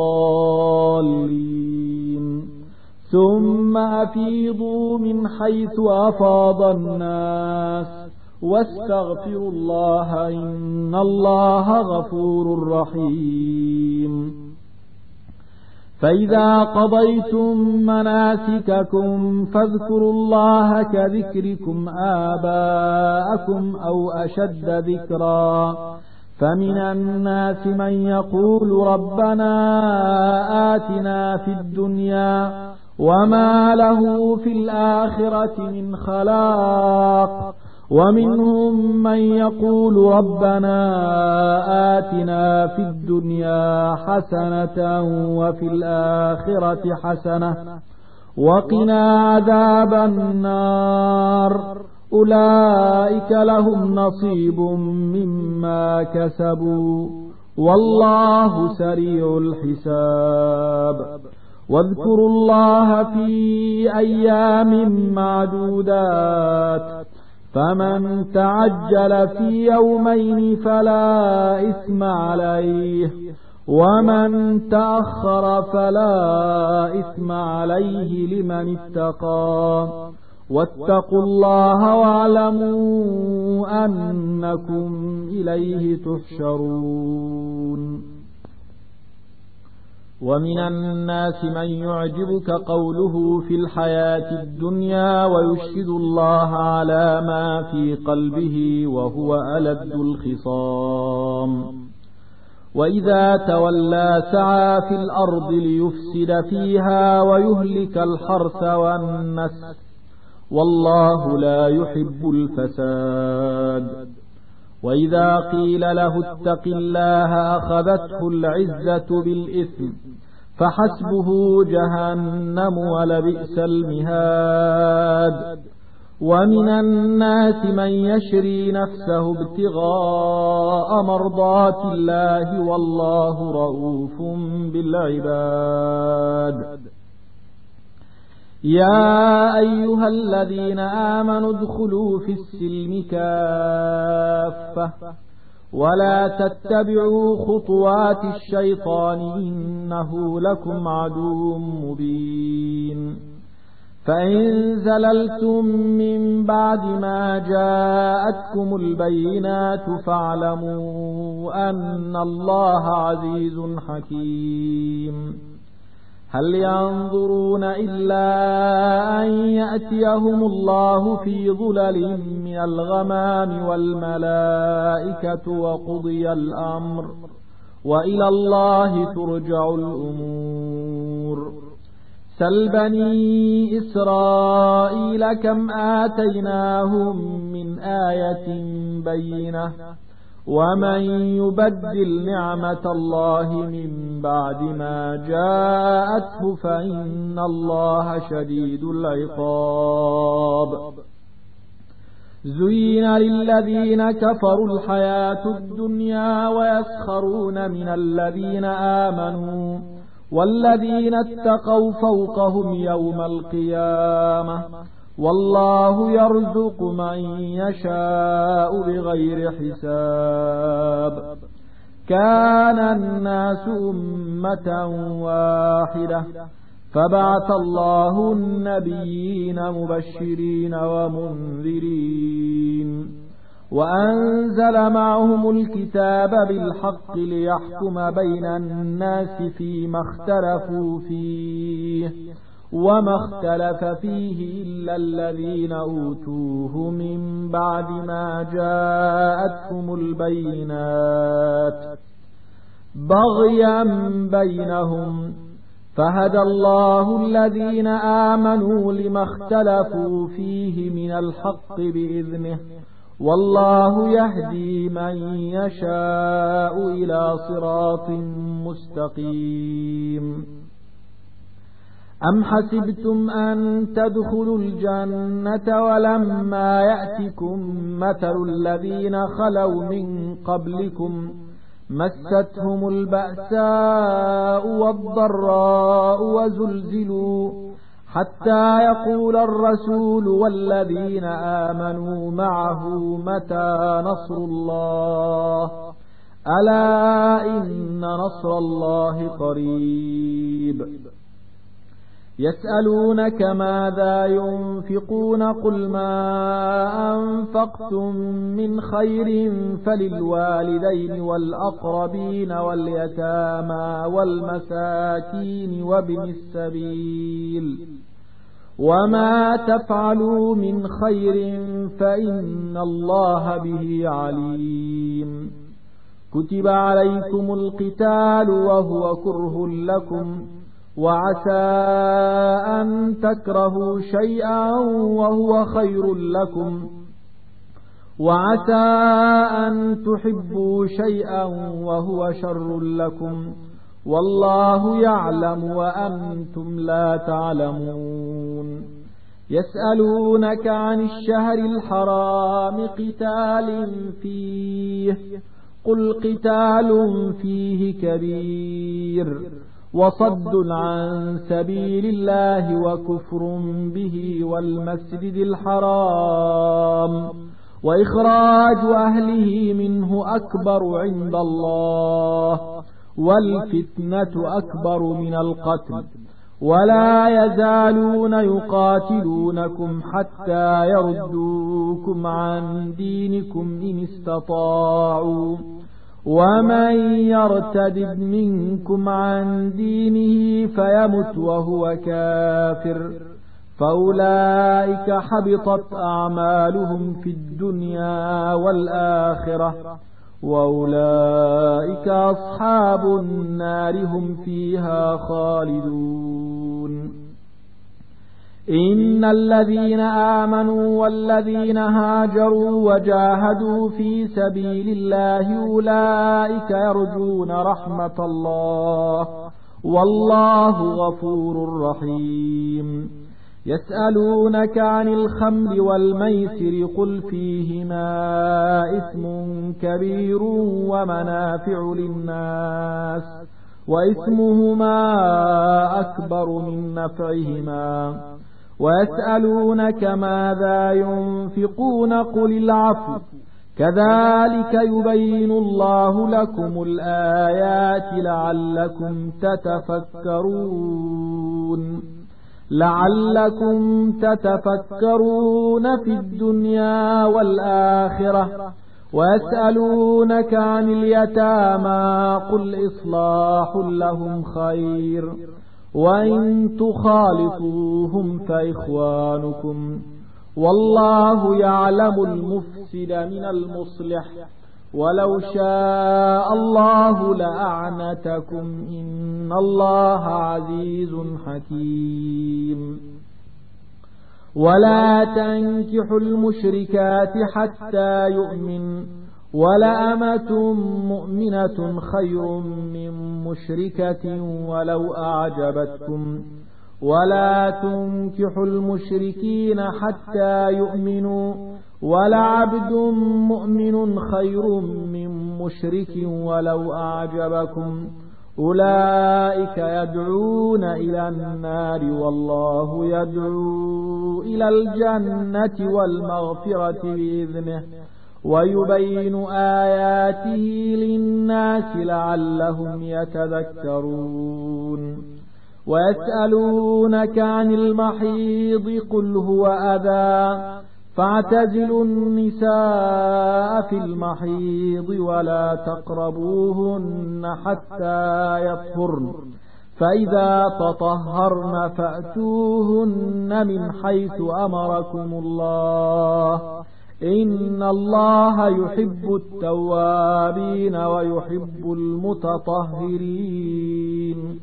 الضالين ثم أفيضوا من حيث أفاض الناس واستغفروا الله إن الله غفور رحيم فإذا قضيتم مناسككم فاذكروا الله كذكركم آباءكم أو أشد ذكرا فمن الناس من يقول ربنا آتنا في الدنيا وما له في الآخرة من خلاق ومنهم من يقول ربنا آتنا في الدنيا حسنة وفي الآخرة حسنة وقنا عذاب النار أولئك لهم نصيب مما كسبوا والله سريع الحساب واذكروا الله في أيام معدودات فمن تعجل في يومين فلا إثم عليه ومن تأخر فلا إثم عليه لمن اتقى واتقوا الله واعلموا أنكم إليه تحشرون ومن الناس من يعجبك قوله في الحياة الدنيا ويشهد الله على ما في قلبه وهو ألد الخصام وإذا تولى سعى في الأرض ليفسد فيها ويهلك الحرث والنسل والله لا يحب الفساد. وإذا قيل له اتق الله أخذته العزة بالإثم فحسبه جهنم ولبئس المهاد. ومن الناس من يشري نفسه ابتغاء مرضات الله والله رؤوف بالعباد. يا أيها الذين آمنوا ادخلوا في السلم كافة ولا تتبعوا خطوات الشيطان إنه لكم عدو مبين. فإن زللتم من بعد ما جاءتكم البينات فاعلموا أن الله عزيز حكيم. هل ينظرون إلا أن يأتيهم الله في ظلل من الغمام والملائكة وقضي الأمر وإلى الله ترجع الأمور. سل بني إسرائيل كم آتيناهم من آية بينة ومن يبدل نعمة الله من بعد ما جاءته فإن الله شديد العقاب. زين للذين كفروا الحياة الدنيا ويسخرون من الذين آمنوا والذين اتقوا فوقهم يوم القيامة والله يرزق من يشاء بغير حساب. كان الناس أمة واحدة فبعث الله النبيين مبشرين ومنذرين وأنزل معهم الكتاب بالحق ليحكم بين الناس فيما اختلفوا فيه وما اختلف فيه إلا الذين أوتوه من بعد ما جاءتهم البينات بغيا بينهم فهدى الله الذين آمنوا لما اختلفوا فيه من الحق بإذنه والله يهدي من يشاء إلى صراط مستقيم. أم حسبتم أن تدخلوا الجنة ولما يأتكم مثل الذين خلوا من قبلكم مستهم البأساء والضراء وزلزلوا حتى يقول الرسول والذين آمنوا معه متى نصر الله ألا إن نصر الله قريب. يسألونك ماذا ينفقون قل ما أنفقتم من خير فللوالدين والأقربين واليتامى والمساكين وابن السبيل وما تفعلوا من خير فإن الله به عليم. كتب عليكم القتال وهو كره لكم وعسى أن تكرهوا شيئا وهو خير لكم وعسى أن تحبوا شيئا وهو شر لكم والله يعلم وأنتم لا تعلمون. يسألونك عن الشهر الحرام قتال فيه قل قتال فيه كبير وصد عن سبيل الله وكفر به والمسجد الحرام وإخراج أهله منه أكبر عند الله والفتنة أكبر من القتل ولا يزالون يقاتلونكم حتى يردوكم عن دينكم إن استطاعوا ومن يرتد منكم عن دينه فيمت وهو كافر فأولئك حبطت أعمالهم في الدنيا والآخرة وأولئك أصحاب النار هم فيها خالدون. إن الذين آمنوا والذين هاجروا وجاهدوا في سبيل الله أولئك يرجون رحمة الله والله غفور رحيم. يسألونك عن الخمر والميسر قل فيهما إثم كبير ومنافع للناس وإثمهما أكبر من نفعهما ويسألونك ماذا ينفقون قل العفو كذلك يبين الله لكم الآيات لعلكم تتفكرون في الدنيا والآخرة. ويسألونك عن اليتامى قل إصلاح لهم خير وإن تخالطوهم فإخوانكم والله يعلم المفسد من المصلح ولو شاء الله لأعنتكم إن الله عزيز حكيم. ولا تنكحوا المشركات حتى يؤمن ولأمة مؤمنة خير من مشركة ولو أعجبتكم ولا تنكحوا المشركين حتى يؤمنوا ولعبد مؤمن خير من مشرك ولو أعجبكم أولئك يدعون إلى النار والله يدعو إلى الجنة والمغفرة بإذنه ويبين آياته للناس لعلهم يتذكرون. ويسألونك عن المحيض قل هو أذى فاعتزلوا النساء في المحيض ولا تقربوهن حتى يطهرن فإذا تطهرن فأتوهن من حيث أمركم الله إن الله يحب التوابين ويحب المتطهرين.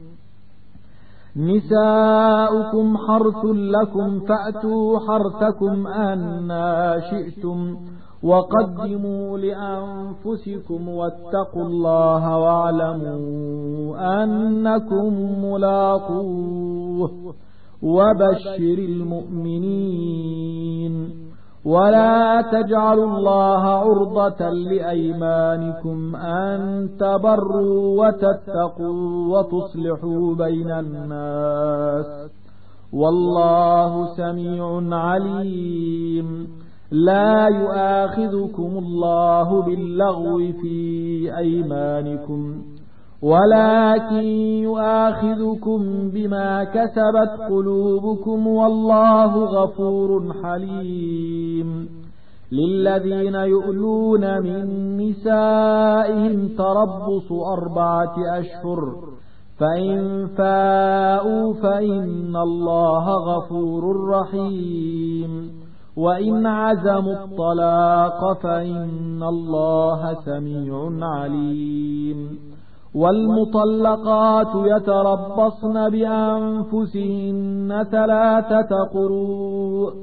نساؤكم حرث لكم فأتوا حرثكم أنى شئتم وقدموا لأنفسكم واتقوا الله واعلموا أنكم ملاقوه وبشر المؤمنين. ولا تجعلوا الله عرضة لأيمانكم أن تبروا وتتقوا وتصلحوا بين الناس والله سميع عليم. لا يؤاخذكم الله باللغو في أيمانكم ولكن يؤاخذكم بما كسبت قلوبكم والله غفور حليم. للذين يؤلون من نسائهم تربص 4 أشهر فإن فاءوا فإن الله غفور رحيم. وإن عزموا الطلاق فإن الله سميع عليم. والمطلقات يتربصن بأنفسهن 3 قروء.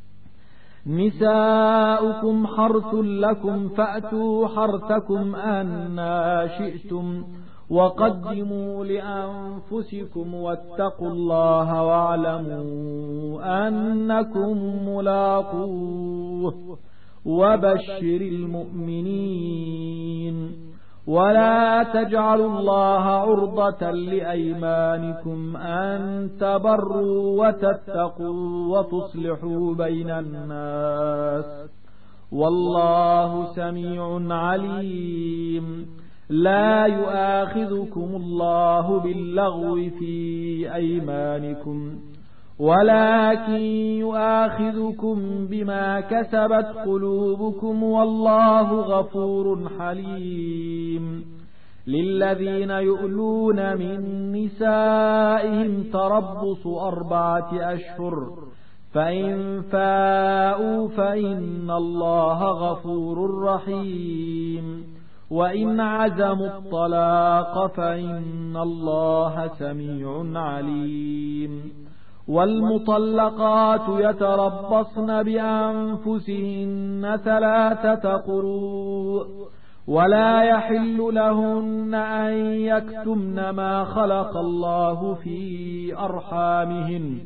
نساؤكم حرث لكم فأتوا حرثكم أنى شئتم وقدموا لأنفسكم واتقوا الله واعلموا أنكم ملاقوه وبشر المؤمنين. ولا تجعلوا الله عرضة لأيمانكم أن تبروا وتتقوا وتصلحوا بين الناس والله سميع عليم. لا يؤاخذكم الله باللغو في أيمانكم ولكن يؤاخذكم بما كسبت قلوبكم والله غفور حليم. للذين يؤلون من نسائهم تربص 4 أشهر فإن فاءوا فإن الله غفور رحيم. وإن عزموا الطلاق فإن الله سميع عليم والمطلقات يتربصن بأنفسهن 3 قروء ولا يحل لهن أن يكتمن ما خلق الله في أرحامهن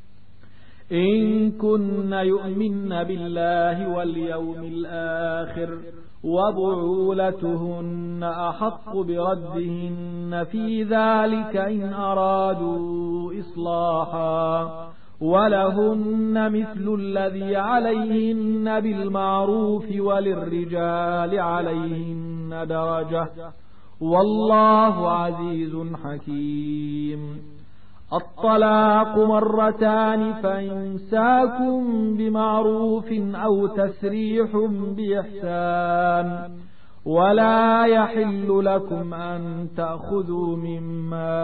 إن كن يؤمن بالله واليوم الآخر وبعولتهن أحق بردهن في ذلك إن أرادوا إصلاحا ولهن مثل الذي عليهن بالمعروف وللرجال عليهن درجة والله عزيز حكيم الطلاق 2 فإمساك بمعروف أو تسريح بإحسان ولا يحل لكم أن تأخذوا مما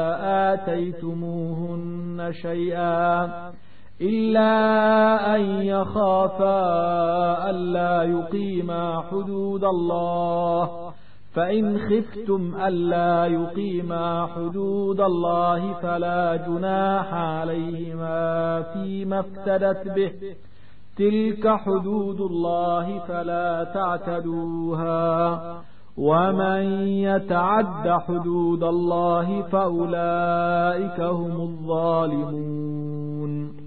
آتيتموهن شيئا إلا أن يخافا ألا يقيما حدود الله فإن خفتم ألا يقيما حدود الله فلا جناح عليهما فيما افتدت به تلك حدود الله فلا تعتدوها ومن يتعد حدود الله فأولئك هم الظالمون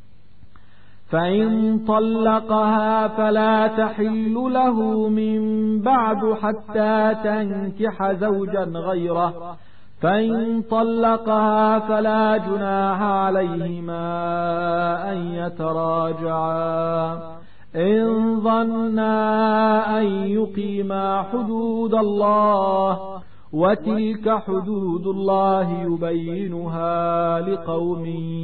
فإن طلقها فلا تحل له من بعد حتى تنكح زوجا غيره فإن طلقها فلا جناح عليهما أن يتراجعا إن ظنا أن يقيما حدود الله وتلك حدود الله يبينها لقوم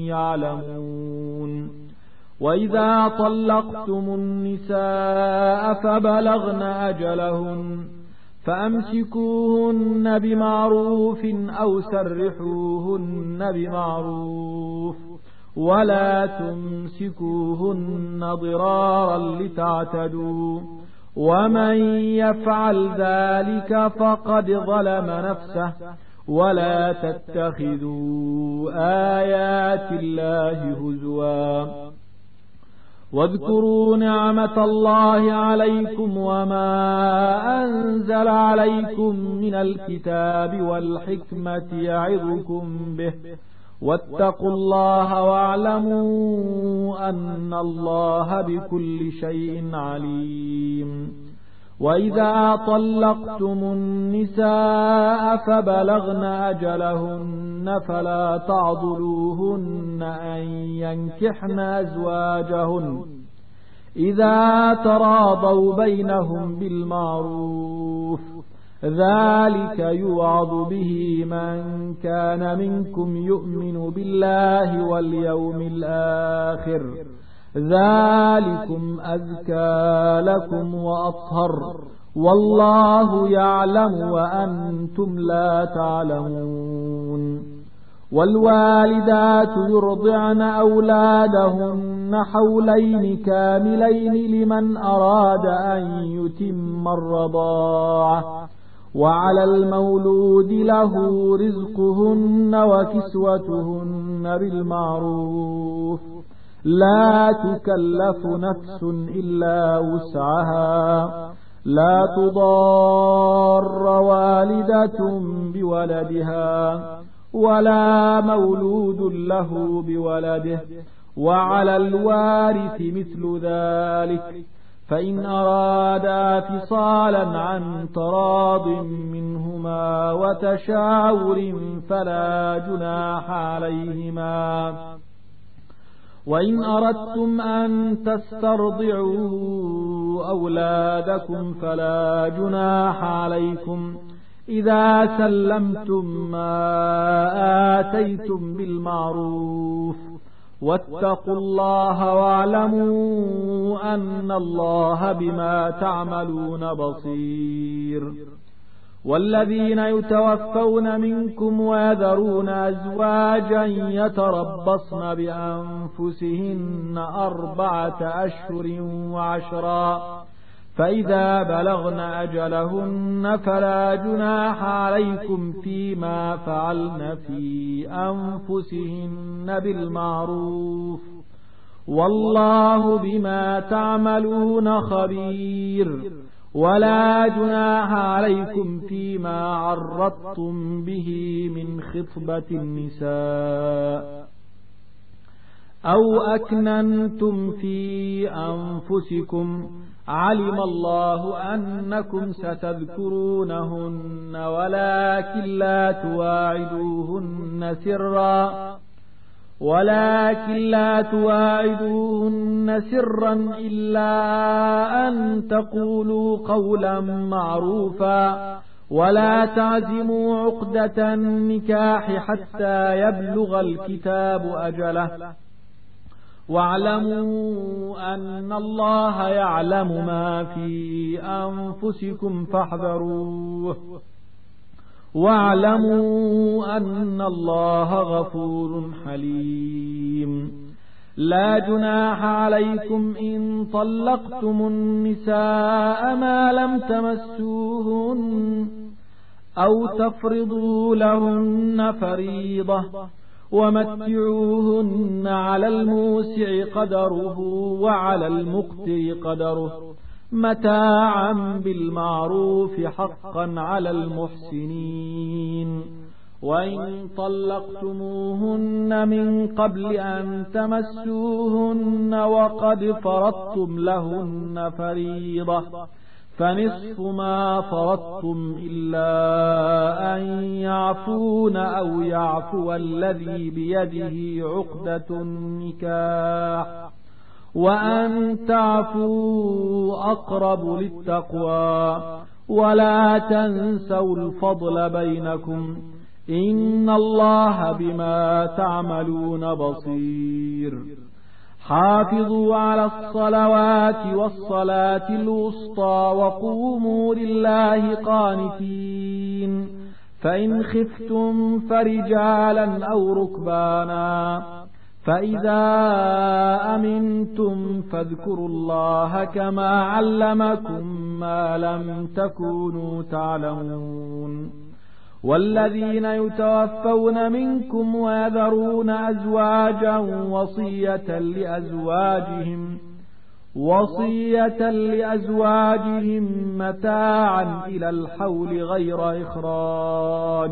يعلمون وإذا طلقتم النساء فبلغن أجلهن فأمسكوهن بمعروف أو سرحوهن بمعروف ولا تمسكوهن ضرارا لتعتدوا ومن يفعل ذلك فقد ظلم نفسه ولا تتخذوا آيات الله هزوا واذكروا نعمة الله عليكم وما أنزل عليكم من الكتاب والحكمة يعظكم به واتقوا الله واعلموا أن الله بكل شيء عليم وإذا طلقتم النساء فبلغن أجلهن فلا تعضلوهن أن ينكحن أزواجهن إذا تراضوا بينهم بالمعروف ذلك يوعظ به من كان منكم يؤمن بالله واليوم الآخر ذلكم أزكى لكم وأطهر والله يعلم وأنتم لا تعلمون والوالدات يرضعن أولادهن حولين كاملين لمن أراد أن يتم الرضاعة وعلى المولود له رزقهن وكسوتهن بالمعروف لا تكلف نفس إلا وسعها لا تضار والدة بولدها ولا مولود له بولده وعلى الوارث مثل ذلك فإن أرادا فصالا عن تراض منهما وتشاور فلا جناح عليهما وإن أردتم أن تسترضعوا أولادكم فلا جناح عليكم إذا سلمتم ما آتيتم بالمعروف واتقوا الله واعلموا أن الله بما تعملون بصير والذين يتوفون منكم ويذرون أزواجا يتربصن بأنفسهن 4 أشهر وعشرا فإذا بلغن أجلهن فلا جناح عليكم فيما فعلن في أنفسهن بالمعروف والله بما تعملون خبير ولا جناح عليكم فيما عرضتم به من خطبة النساء أو أكننتم في أنفسكم علم الله أنكم ستذكرونهن ولكن لا تواعدوهن سرا إلا أن تقولوا قولا معروفا ولا تعزموا عقدة النكاح حتى يبلغ الكتاب أجله واعلموا أن الله يعلم ما في أنفسكم فاحذروه واعلموا أن الله غفور حليم لا جناح عليكم إن طلقتم النساء ما لم تمسوهن أو تفرضوا لهن فريضة ومتعوهن على الموسع قدره وعلى المقتر قدره متاعا بالمعروف حقا على المحسنين وإن طلقتموهن من قبل أن تمسوهن وقد فرضتم لهن فريضة فنصف ما فرضتم إلا أن يعفون أو يعفو الذي بيده عقدة النكاح وأن تعفوا أقرب للتقوى ولا تنسوا الفضل بينكم إن الله بما تعملون بصير حافظوا على الصلوات والصلاة الوسطى وقوموا لله قانتين فإن خفتم فرجالا أو ركبانا فإذا أمنتم فاذكروا الله كما علمكم ما لم تكونوا تعلمون والذين يتوفون منكم ويذرون أزواجا وصية لأزواجهم متاعا إلى الحول غير إخراج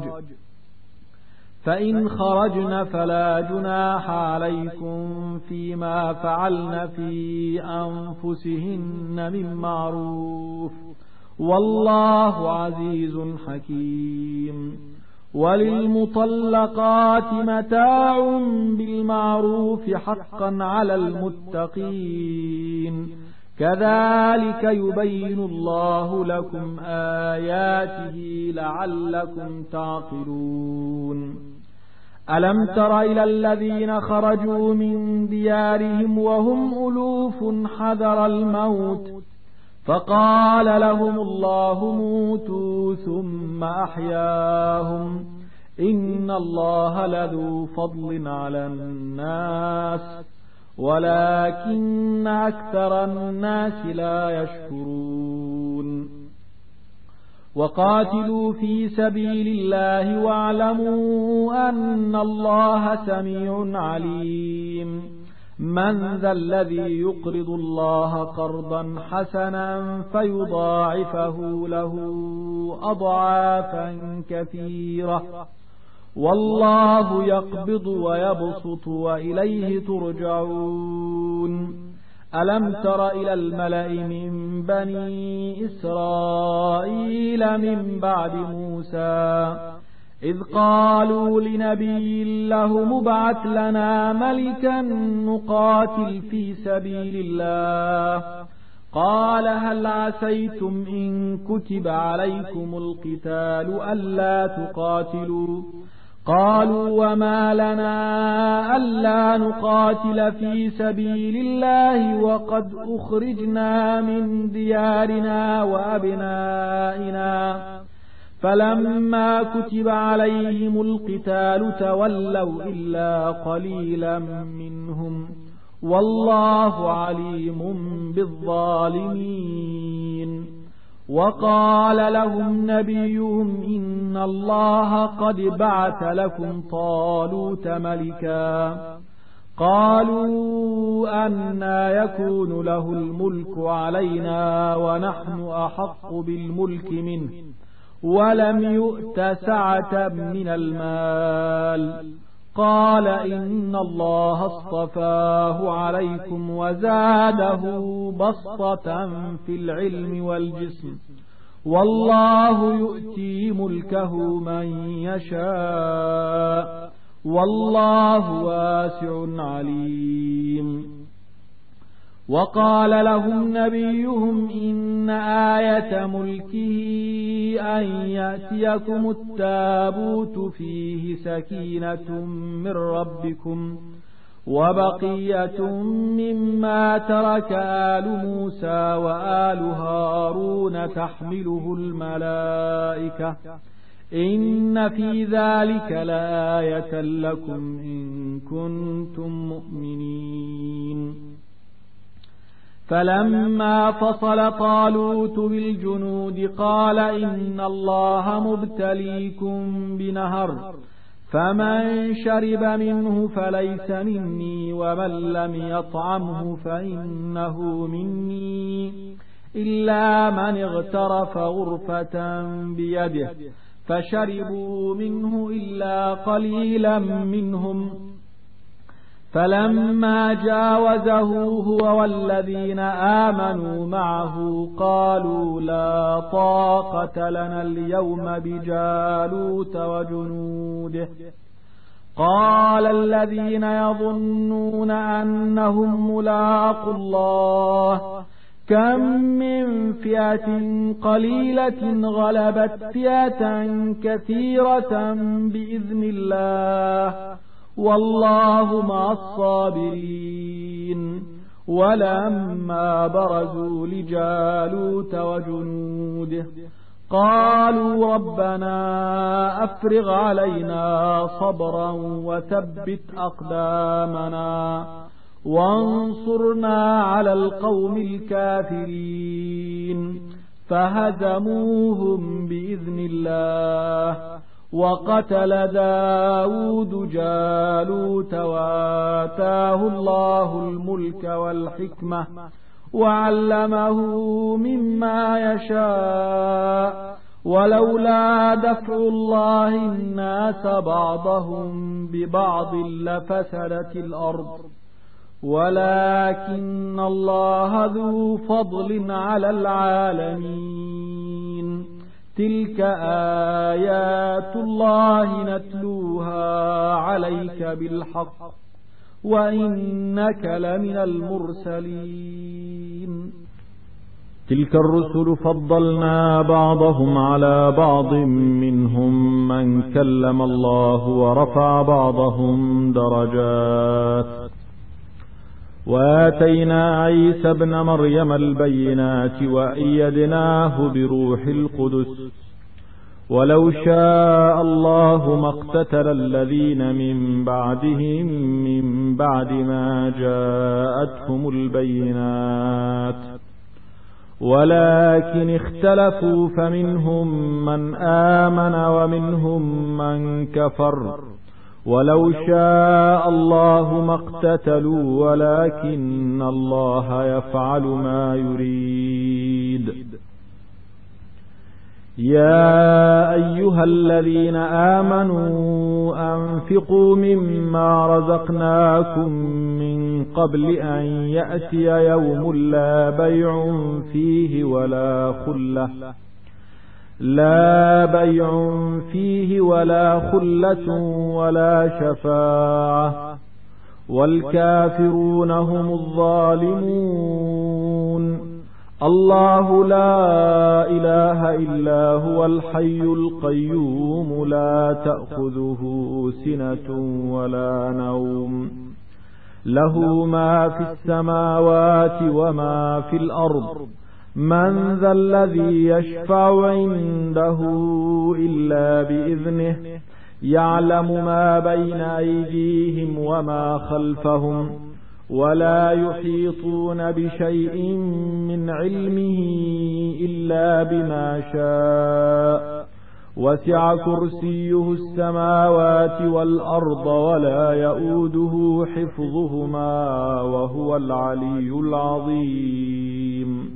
فإن خرجن فلا جناح عليكم فيما فعلن في أنفسهن من معروف والله عزيز حكيم وللمطلقات متاع بالمعروف حقا على المتقين كذلك يبين الله لكم آياته لعلكم تعقلون ألم تر إلى الذين خرجوا من ديارهم وهم ألوف حذر الموت فقال لهم الله موتوا ثم أحياهم إن الله لذو فضل على الناس ولكن أكثر الناس لا يشكرون وقاتلوا في سبيل الله واعلموا أن الله سميع عليم من ذا الذي يقرض الله قرضا حسنا فيضاعفه له أضعافا كثيرة والله يقبض ويبسط وإليه ترجعون ألم تر إلى الملأ من بني إسرائيل من بعد موسى إذ قالوا لنبي له مبعث لنا ملكا نقاتل في سبيل الله قال هل عسيتم إن كتب عليكم القتال ألا تقاتلوا قالوا وما لنا ألا نقاتل في سبيل الله وقد أخرجنا من ديارنا وأبنائنا فلما كتب عليهم القتال تولوا إلا قليلا منهم والله عليم بالظالمين. وقال لهم نبيهم إن الله قد بعث لكم طالوت ملكا. قالوا أنى يكون له الملك علينا ونحن أحق بالملك منه ولم يؤت سعة من المال. قال إن الله اصطفاه عليكم وزاده بسطة في العلم والجسم والله يؤتي ملكه من يشاء والله واسع عليم. وقال لهم نبيهم إن آية ملكه أن يأتيكم التابوت فيه سكينة من ربكم وبقية مما ترك آل موسى وآل هارون تحمله الملائكة إن في ذلك لآية لكم إن كنتم مؤمنين. فلما فصل طالوت بالجنود قال إن الله مبتليكم بنهر فمن شرب منه فليس مني ومن لم يطعمه فإنه مني إلا من اغترف غرفة بيده فشربوا منه إلا قليلا منهم. فلما جاوزه هو والذين آمنوا معه قالوا لا طاقة لنا اليوم بجالوت وجنوده. قال الذين يظنون أنهم ملاقوا الله كم من فئة قليلة غلبت فئة كثيرة بإذن الله والله مع الصابرين. ولما برزوا لجالوت وجنوده قالوا ربنا أفرغ علينا صبرا وثبت أقدامنا وانصرنا على القوم الكافرين. فهزموهم بإذن الله وقتل داود جالوت وآتاه الله الملك والحكمة وعلمه مما يشاء ولولا دفع الله الناس بعضهم ببعض لفسدت الأرض ولكن الله ذو فضل على العالمين. تلك آيات الله نتلوها عليك بالحق وإنك لمن المرسلين. تلك الرسل فضلنا بعضهم على بعض منهم من كلم الله ورفع بعضهم درجات. وآتينا عيسى ابن مريم البينات وأيدناه بروح القدس. ولو شاء الله ما اقتتل الذين من بعدهم من بعد ما جاءتهم البينات ولكن اختلفوا فمنهم من آمن ومنهم من كفر. ولو شاء الله ما اقتتلوا ولكن الله يفعل ما يريد. يا أيها الذين آمنوا أنفقوا مما رزقناكم من قبل أن يأتي يوم لا بيع فيه ولا خلة ولا شفاعة والكافرون هم الظالمون. الله لا إله إلا هو الحي القيوم لا تأخذه سنة ولا نوم له ما في السماوات وما في الأرض. من ذا الذي يشفع عنده إلا بإذنه يعلم ما بين أيديهم وما خلفهم ولا يحيطون بشيء من علمه إلا بما شاء وسع كرسيه السماوات والأرض ولا يؤوده حفظهما وهو العلي العظيم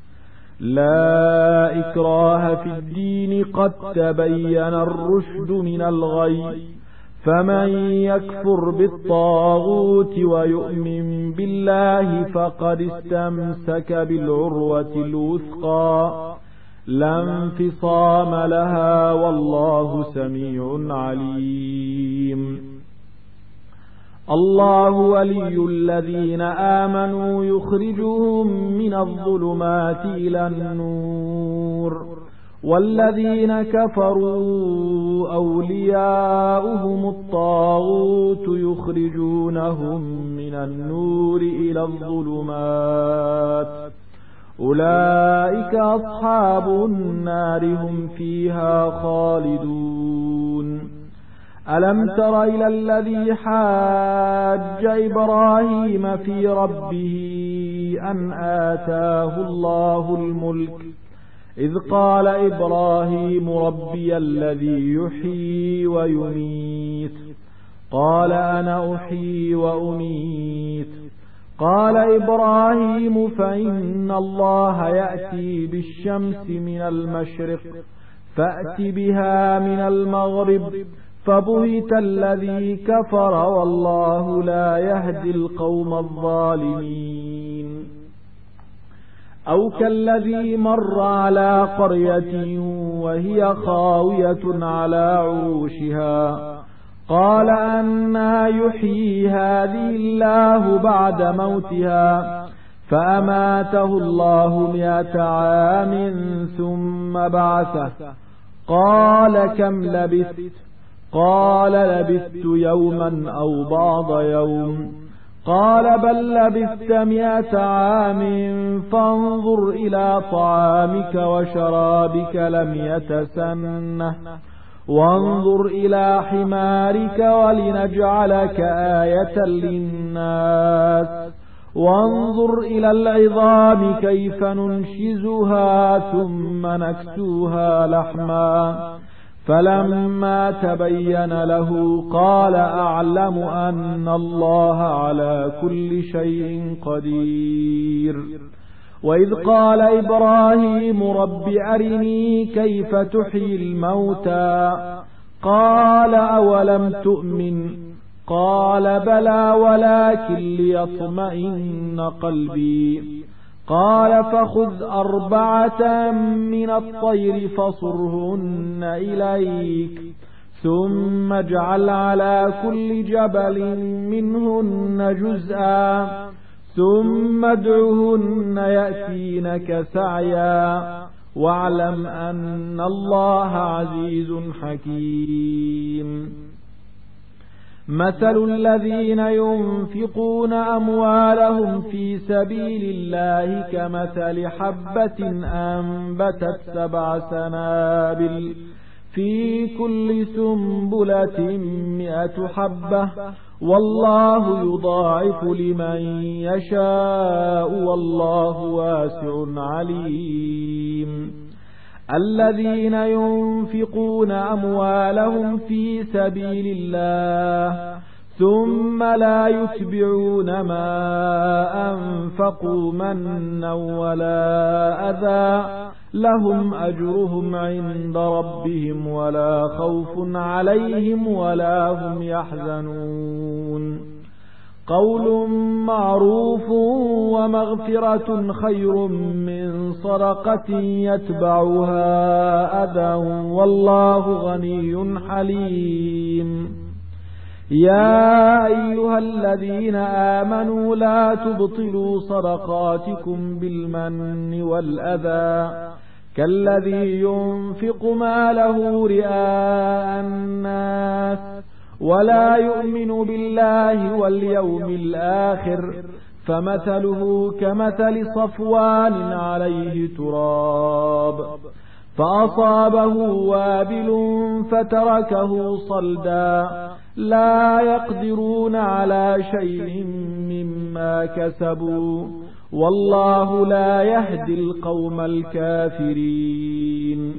لا إكراه في الدين قد تبين الرشد من الغي فمن يكفر بالطاغوت ويؤمن بالله فقد استمسك بالعروة الوثقى لا انفصام لها والله سميع عليم الله ولي الذين آمنوا يخرجهم من الظلمات إلى النور والذين كفروا أولياؤهم الطاغوت يخرجونهم من النور إلى الظلمات أولئك أصحاب النار هم فيها خالدون ألم تر إلى الذي حاج إبراهيم في ربه أن آتاه الله الملك إذ قال إبراهيم ربي الذي يحيي ويميت قال أنا أحيي وأميت قال إبراهيم فإن الله يأتي بالشمس من المشرق فأت بها من المغرب فبهت الذي كفر والله لا يهدي القوم الظالمين أو كالذي مر على قرية وهي خاوية على عروشها قال أنى يحيي هذه الله بعد موتها فأماته الله 100 عام ثم بعثه قال كم لبثت قال لبثت يوما أو بعض يوم قال بل لبثت 100 عام فانظر إلى طعامك وشرابك لم يتسنه وانظر إلى حمارك ولنجعلك آية للناس وانظر إلى العظام كيف ننشزها ثم نكسوها لحما فلما تبين له قال أعلم أن الله على كل شيء قدير وإذ قال إبراهيم رب أرني كيف تحيي الموتى قال أولم تؤمن قال بلى ولكن ليطمئن قلبي قال فخذ 4 من الطير فصرهن إليك ثم اجعل على كل جبل منهن جزءا ثم ادعهن يأتينك سعيا واعلم أن الله عزيز حكيم مثل الذين ينفقون أموالهم في سبيل الله كمثل حبة أنبتت 7 سنابل في كل سنبلة 100 حبة والله يضاعف لمن يشاء والله واسع عليم الذين ينفقون أموالهم في سبيل الله ثم لا يتبعون ما أنفقوا منا ولا أذى لهم أجرهم عند ربهم ولا خوف عليهم ولا هم يحزنون قول معروف ومغفرة خير من صدقة يتبعها أذى والله غني حليم يا أيها الذين آمنوا لا تبطلوا صدقاتكم بالمن والأذى كالذي ينفق ماله رئاء الناس ولا يؤمن بالله واليوم الآخر فمثله كمثل صفوان عليه تراب فأصابه وابل فتركه صلدا لا يقدرون على شيء مما كسبوا والله لا يهدي القوم الكافرين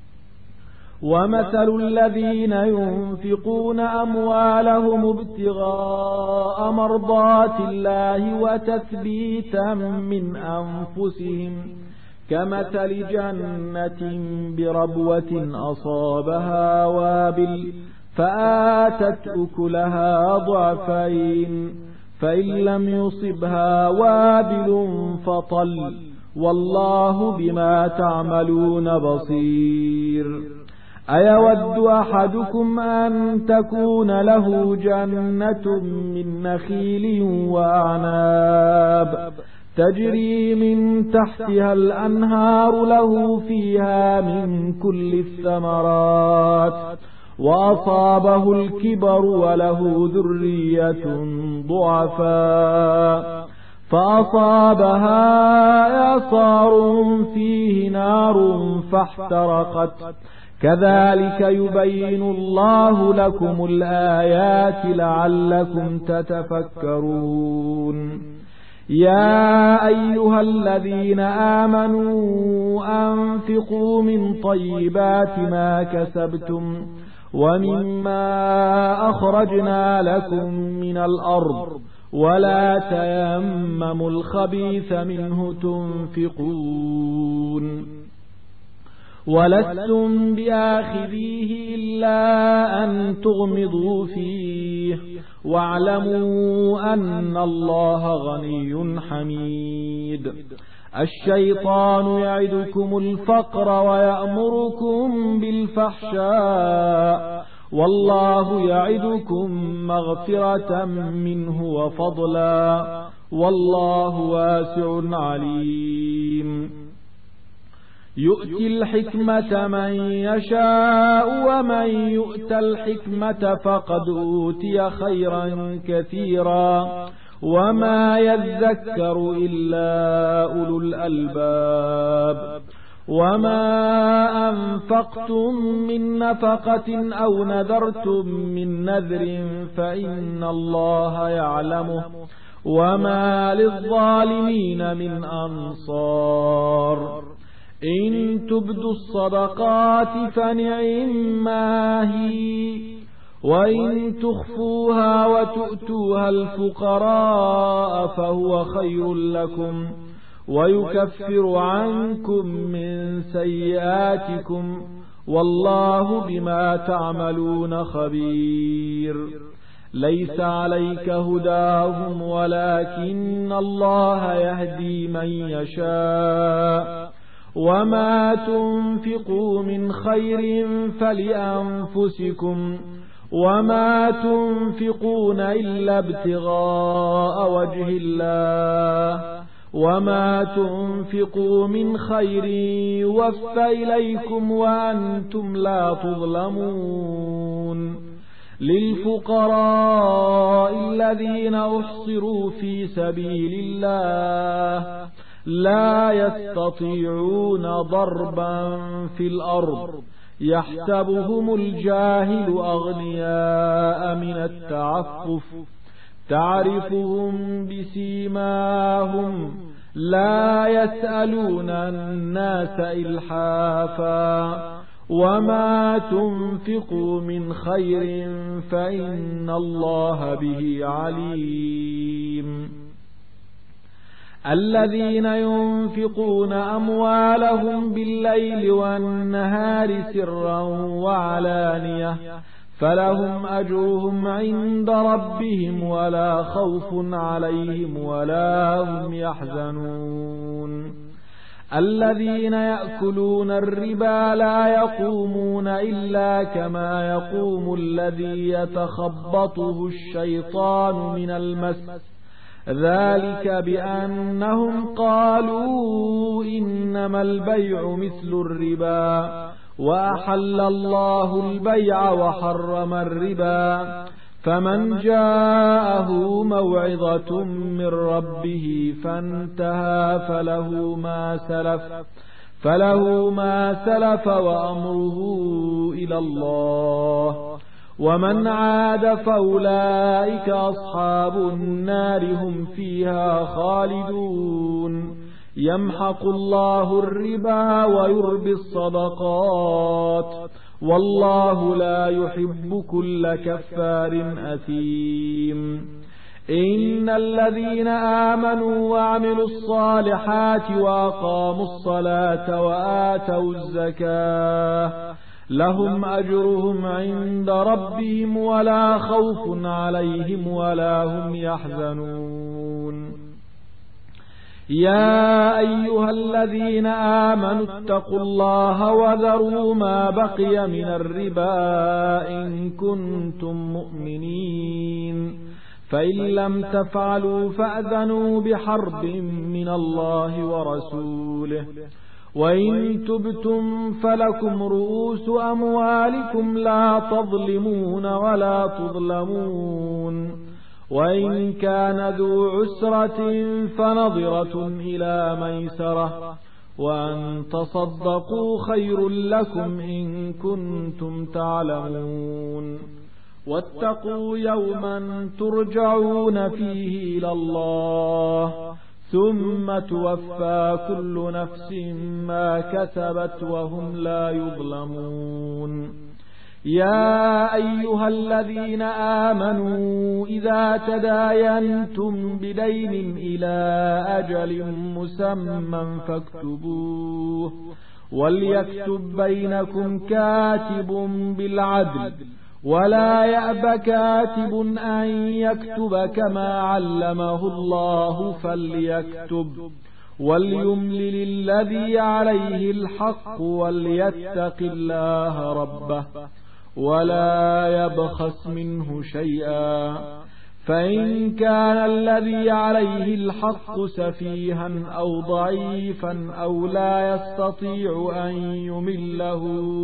ومثل الذين ينفقون أموالهم ابتغاء مرضات الله وتثبيتا من أنفسهم كمثل جنة بربوة أصابها وابل فآتت أكلها ضعفين فإن لم يصبها وابل فطل والله بما تعملون بصير أيود أحدكم أن تكون له جنة من نخيل وأعناب تجري من تحتها الأنهار له فيها من كل الثمرات وأصابه الكبر وله ذرية ضعفاء فأصابها إعصار فيه نار فاحترقت كذلك يبين الله لكم الآيات لعلكم تتفكرون يا أيها الذين آمنوا أنفقوا من طيبات ما كسبتم ومما أخرجنا لكم من الأرض ولا تيمموا الخبيث منه تنفقون ولستم بآخذيه إلا أن تغمضوا فيه واعلموا أن الله غني حميد الشيطان يعدكم الفقر ويأمركم بالفحشاء والله يعدكم مغفرة منه وفضلا والله واسع عليم يؤتي الحكمة من يشاء ومن يؤت الحكمة فقد أوتي خيرا كثيرا وما يذكر إلا أولو الألباب وما أنفقتم من نفقة أو نذرتم من نذر فإن الله يعلمه وما للظالمين من أنصار إن تبدوا الصدقات فنعما هي وإن تخفوها وتؤتوها الفقراء فهو خير لكم ويكفر عنكم من سيئاتكم والله بما تعملون خبير ليس عليك هداهم ولكن الله يهدي من يشاء وما تنفقوا من خير فلأنفسكم وما تنفقون إلا ابتغاء وجه الله وما تنفقوا من خير يوفى إليكم وأنتم لا تظلمون للفقراء الذين أحصروا في سبيل الله لا يستطيعون ضربا في الأرض يحسبهم الجاهل أغنياء من التعفف تعرفهم بسيماهم لا يسألون الناس إلحافا وما تنفقوا من خير فإن الله به عليم الذين ينفقون أموالهم بالليل والنهار سرا وعلانية فلهم أجرهم عند ربهم ولا خوف عليهم ولا هم يحزنون الذين يأكلون الربا لا يقومون إلا كما يقوم الذي يتخبطه الشيطان من المس ذلك بأنهم قالوا إنما البيع مثل الربا وأحل الله البيع وحرم الربا فمن جاءه موعظة من ربه فانتهى فله ما سلف وأمره إلى الله ومن عاد فأولئك أصحاب النار هم فيها خالدون يمحق الله الربا ويربي الصدقات والله لا يحب كل كفار أثيم إن الذين آمنوا وعملوا الصالحات وأقاموا الصلاة وآتوا الزكاة لهم أجرهم عند ربهم ولا خوف عليهم ولا هم يحزنون يا أيها الذين آمنوا اتقوا الله وذروا ما بقي من الربا إن كنتم مؤمنين فإن لم تفعلوا فأذنوا بحرب من الله ورسوله وإن تبتم فلكم رؤوس أموالكم لا تظلمون ولا تظلمون وإن كان ذو عسرة فنظرة إلى ميسرة وأن تصدقوا خير لكم إن كنتم تعلمون واتقوا يوما ترجعون فيه إلى الله ثم توفى كل نفس ما كسبت وهم لا يظلمون يا أيها الذين آمنوا إذا تداينتم بدين إلى أجل مسمى فاكتبوه وليكتب بينكم كاتب بالعدل ولا يأب كاتب أن يكتب كما علمه الله فليكتب وليملل الذي عليه الحق وليتق الله ربه ولا يبخس منه شيئا فإن كان الذي عليه الحق سفيها أو ضعيفا أو لا يستطيع أن يمله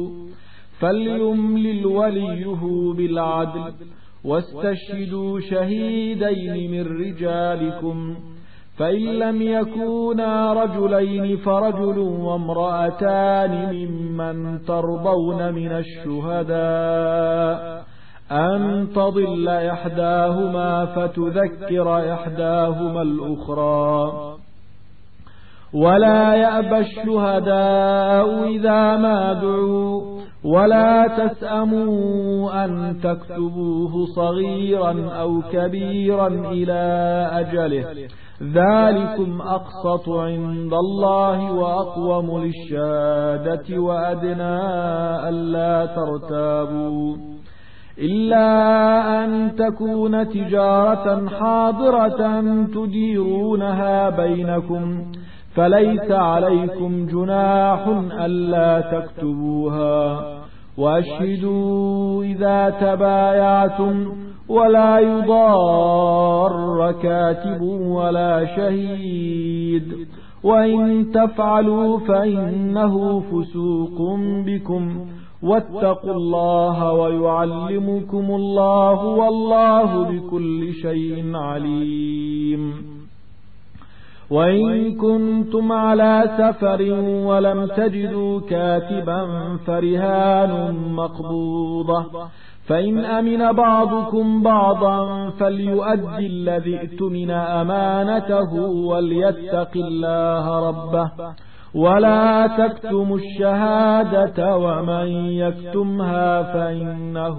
فليملل وليه بالعدل واستشهدوا شهيدين من رجالكم فإن لم يكونا رجلين فرجل وامرأتان ممن ترضون من الشهداء أن تضل إحداهما فتذكر إحداهما الأخرى ولا يأبى الشهداء إذا ما دعوا ولا تسأموا أن تكتبوه صغيرا أو كبيرا إلى أجله ذلكم أقسط عند الله وأقوم للشهادة وأدنى ألا ترتابوا إلا أن تكون تجارة حاضرة تديرونها بينكم فليس عليكم جناح ألا تكتبوها وأشهدوا إذا تبايعتم ولا يضار كاتب ولا شهيد وإن تفعلوا فإنه فسوق بكم واتقوا الله ويعلمكم الله والله بكل شيء عليم وإن كنتم على سفر ولم تجدوا كاتبا فرهان مقبوضة فإن أمن بعضكم بعضا فليؤدي الذي ائتمن أمانته وليتق الله ربه ولا تكتموا الشهادة ومن يكتمها فإنه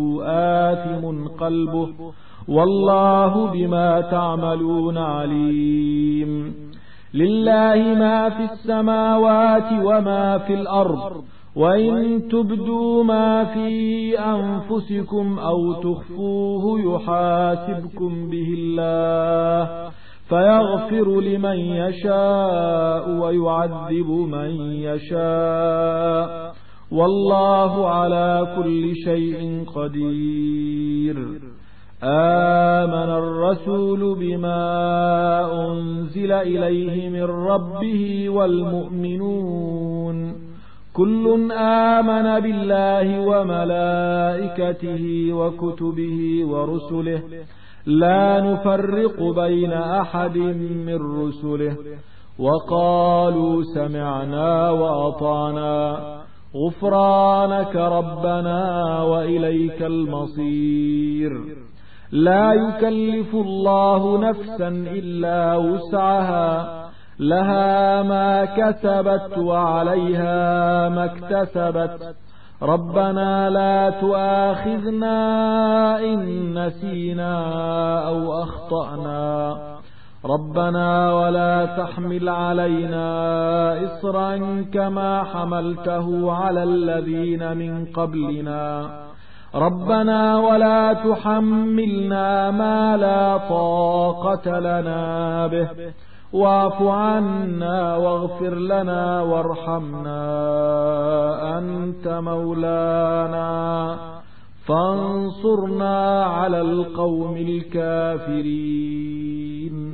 آثم قلبه والله بما تعملون عليم لله ما في السماوات وما في الأرض وإن تبدوا ما في أنفسكم أو تخفوه يحاسبكم به الله فيغفر لمن يشاء ويعذب من يشاء والله على كل شيء قدير آمن الرسول بما أنزل إليه من ربه والمؤمنون كل آمن بالله وملائكته وكتبه ورسله لا نفرق بين أحد من رسله وقالوا سمعنا وأطعنا غفرانك ربنا وإليك المصير. لا يكلف الله نفسا إلا وسعها، لها ما كسبت وعليها ما اكتسبت. ربنا لا تؤاخذنا إن نسينا أو أخطأنا، ربنا ولا تحمل علينا إصرا كما حملته على الذين من قبلنا، ربنا ولا تحملنا ما لا طاقة لنا به، واعف عنا واغفر لنا وارحمنا، أنت مولانا فانصرنا على القوم الكافرين.